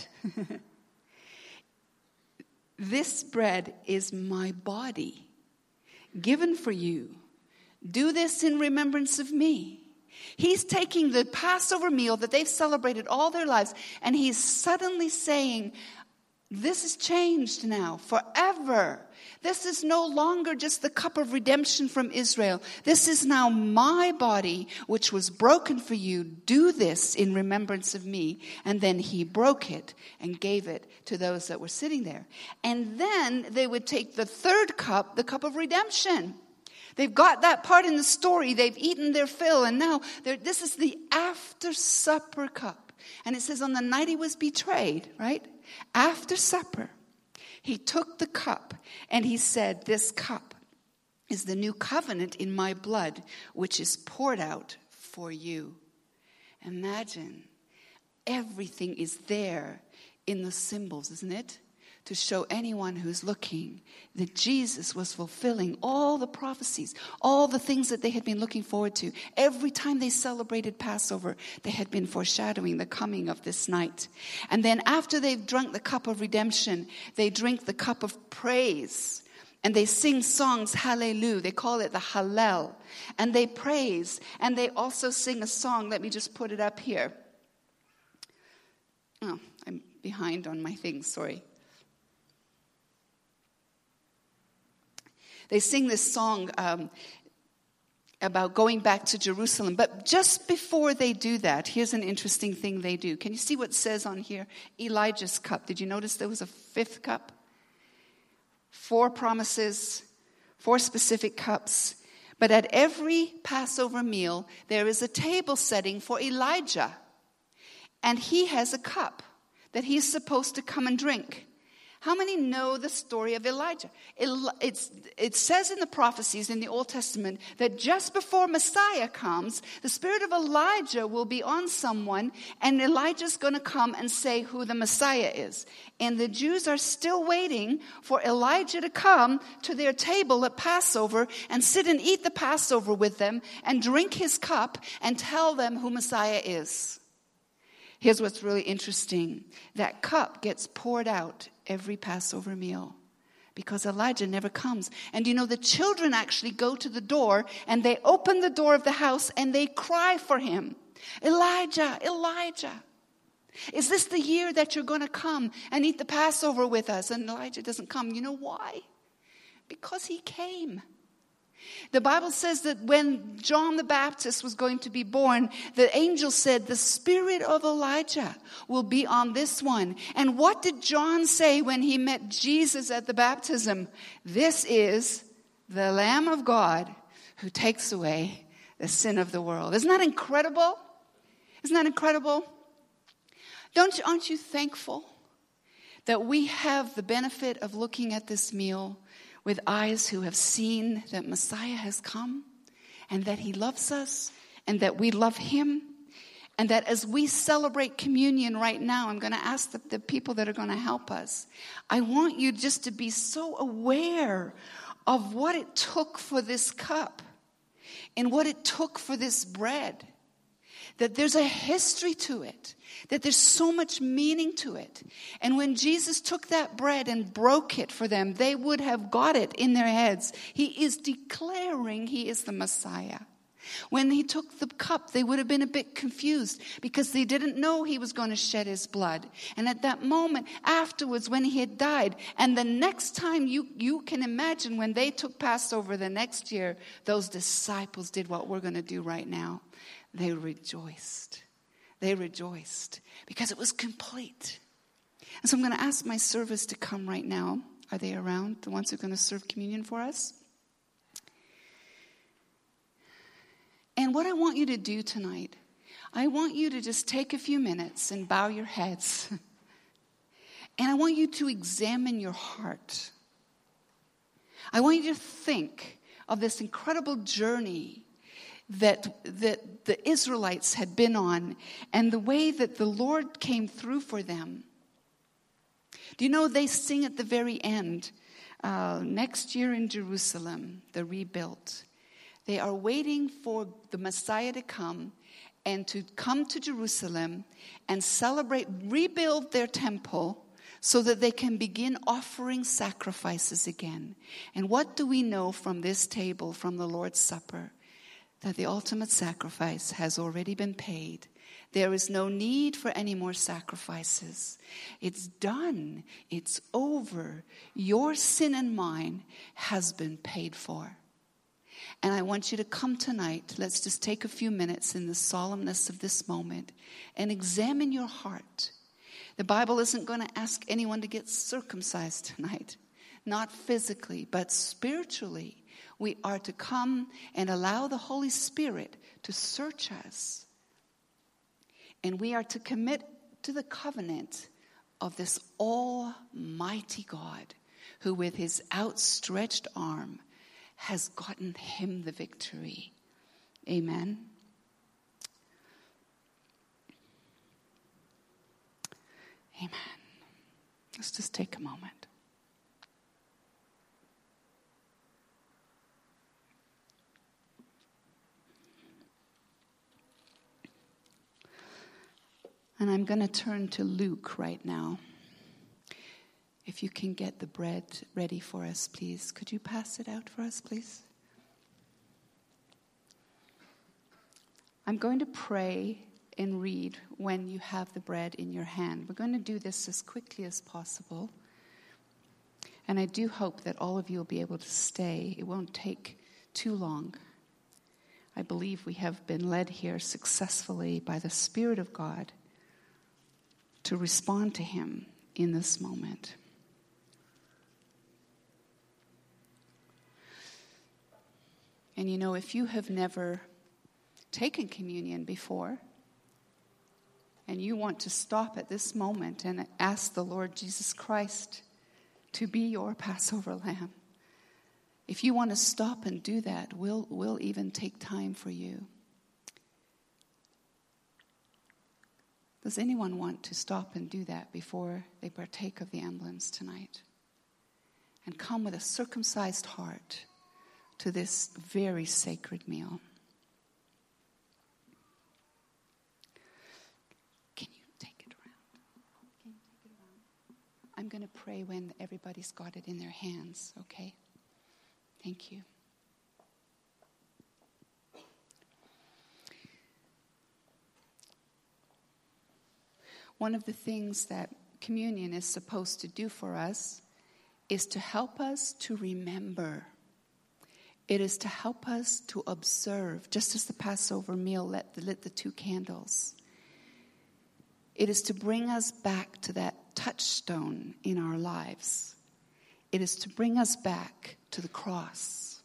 Speaker 2: This bread is my body, given for you. Do this in remembrance of me. He's taking the Passover meal that they've celebrated all their lives, and he's suddenly saying, This is changed now, forever. This is no longer just the cup of redemption from Israel. This is now my body, which was broken for you. Do this in remembrance of me. And then he broke it and gave it to those that were sitting there. And then they would take the third cup, the cup of redemption. They've got that part in the story. They've eaten their fill. And now this is the after supper cup. And it says on the night he was betrayed, right? After supper, he took the cup and he said, this cup is the new covenant in my blood, which is poured out for you. Imagine, everything is there in the symbols, isn't it? To show anyone who's looking that Jesus was fulfilling all the prophecies, all the things that they had been looking forward to. Every time they celebrated Passover, they had been foreshadowing the coming of this night. And then after they've drunk the cup of redemption, they drink the cup of praise. And they sing songs, hallelujah. They call it the Hallel. And they praise. And they also sing a song. Let me just put it up here. Oh, I'm behind on my things, sorry. They sing this song um, about going back to Jerusalem. But just before they do that, here's an interesting thing they do. Can you see what it says on here? Elijah's cup. Did you notice there was a fifth cup? Four promises, four specific cups. But at every Passover meal, there is a table setting for Elijah. And he has a cup that he's supposed to come and drink. How many know the story of Elijah? It, it's, it says in the prophecies in the Old Testament that just before Messiah comes, the spirit of Elijah will be on someone, and Elijah's going to come and say who the Messiah is. And the Jews are still waiting for Elijah to come to their table at Passover and sit and eat the Passover with them and drink his cup and tell them who Messiah is. Here's what's really interesting. That cup gets poured out every Passover meal because Elijah never comes. And you know, the children actually go to the door and they open the door of the house and they cry for him. Elijah, Elijah, is this the year that you're going to come and eat the Passover with us? And Elijah doesn't come. You know why? Because he came. The Bible says that when John the Baptist was going to be born, the angel said, the spirit of Elijah will be on this one. And what did John say when he met Jesus at the baptism? This is the Lamb of God who takes away the sin of the world. Isn't that incredible? Isn't that incredible? Don't you, aren't you thankful that we have the benefit of looking at this meal with eyes who have seen that Messiah has come and that he loves us and that we love him, and that as we celebrate communion right now, I'm going to ask the, the people that are going to help us, I want you just to be so aware of what it took for this cup and what it took for this bread, that there's a history to it, that there's so much meaning to it. And when Jesus took that bread and broke it for them, they would have got it in their heads. He is declaring he is the Messiah. When he took the cup, they would have been a bit confused because they didn't know he was going to shed his blood. And at that moment, afterwards, when he had died, and the next time you, you can imagine when they took Passover the next year, those disciples did what we're going to do right now. They rejoiced. They rejoiced because it was complete. And so I'm going to ask my servers to come right now. Are they around, the ones who are going to serve communion for us? And what I want you to do tonight, I want you to just take a few minutes and bow your heads. And I want you to examine your heart. I want you to think of this incredible journey that, that the Israelites had been on and the way that the Lord came through for them. Do you know they sing at the very end, uh, next year in Jerusalem, the rebuilt. They are waiting for the Messiah to come and to come to Jerusalem and celebrate, rebuild their temple so that they can begin offering sacrifices again. And what do we know from this table, from the Lord's Supper? That the ultimate sacrifice has already been paid. There is no need for any more sacrifices. It's done. It's over. Your sin and mine has been paid for. And I want you to come tonight. Let's just take a few minutes in the solemnness of this moment and examine your heart. The Bible isn't going to ask anyone to get circumcised tonight. Not physically, but spiritually. We are to come and allow the Holy Spirit to search us. And we are to commit to the covenant of this almighty God who with his outstretched arm has gotten him the victory. Amen. Amen. Let's just take a moment. And I'm going to turn to Luke right now. If you can get the bread ready for us, please. Could you pass it out for us, please? I'm going to pray and read when you have the bread in your hand. We're going to do this as quickly as possible. And I do hope that all of you will be able to stay. It won't take too long. I believe we have been led here successfully by the Spirit of God to respond to him in this moment. And you know, if you have never taken communion before, and you want to stop at this moment and ask the Lord Jesus Christ to be your Passover lamb, if you want to stop and do that, we'll, we'll even take time for you. Does anyone want to stop and do that before they partake of the emblems tonight? And come with a circumcised heart to this very sacred meal. Can you take it around? Can you take it around? I'm going to pray when everybody's got it in their hands, okay? Thank you. One of the things that communion is supposed to do for us is to help us to remember. It is to help us to observe, just as the Passover meal lit the, lit the two candles. It is to bring us back to that touchstone in our lives. It is to bring us back to the cross.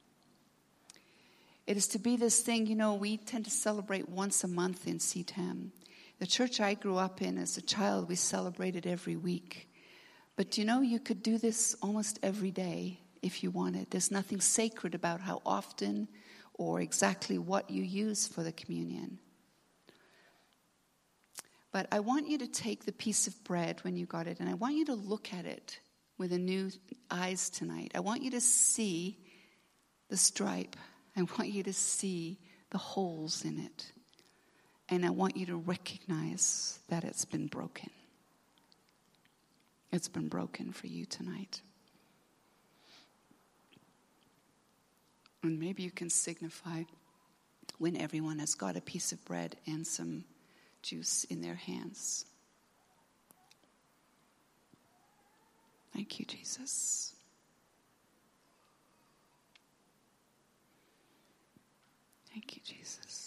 Speaker 2: It is to be this thing, you know, we tend to celebrate once a month in C T A M. The church I grew up in as a child, we celebrated every week. But you know, you could do this almost every day if you wanted. There's nothing sacred about how often or exactly what you use for the communion. But I want you to take the piece of bread when you got it, and I want you to look at it with a new eyes tonight. I want you to see the stripe. I want you to see the holes in it. And I want you to recognize that it's been broken. It's been broken for you tonight. And maybe you can signify when everyone has got a piece of bread and some juice in their hands. Thank you, Jesus. Thank you, Jesus.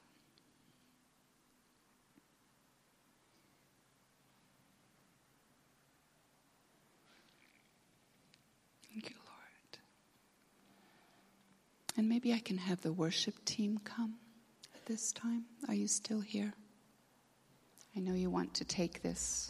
Speaker 2: Thank you, Lord. And maybe I can have the worship team come at this time. Are you still here? I know you want to take this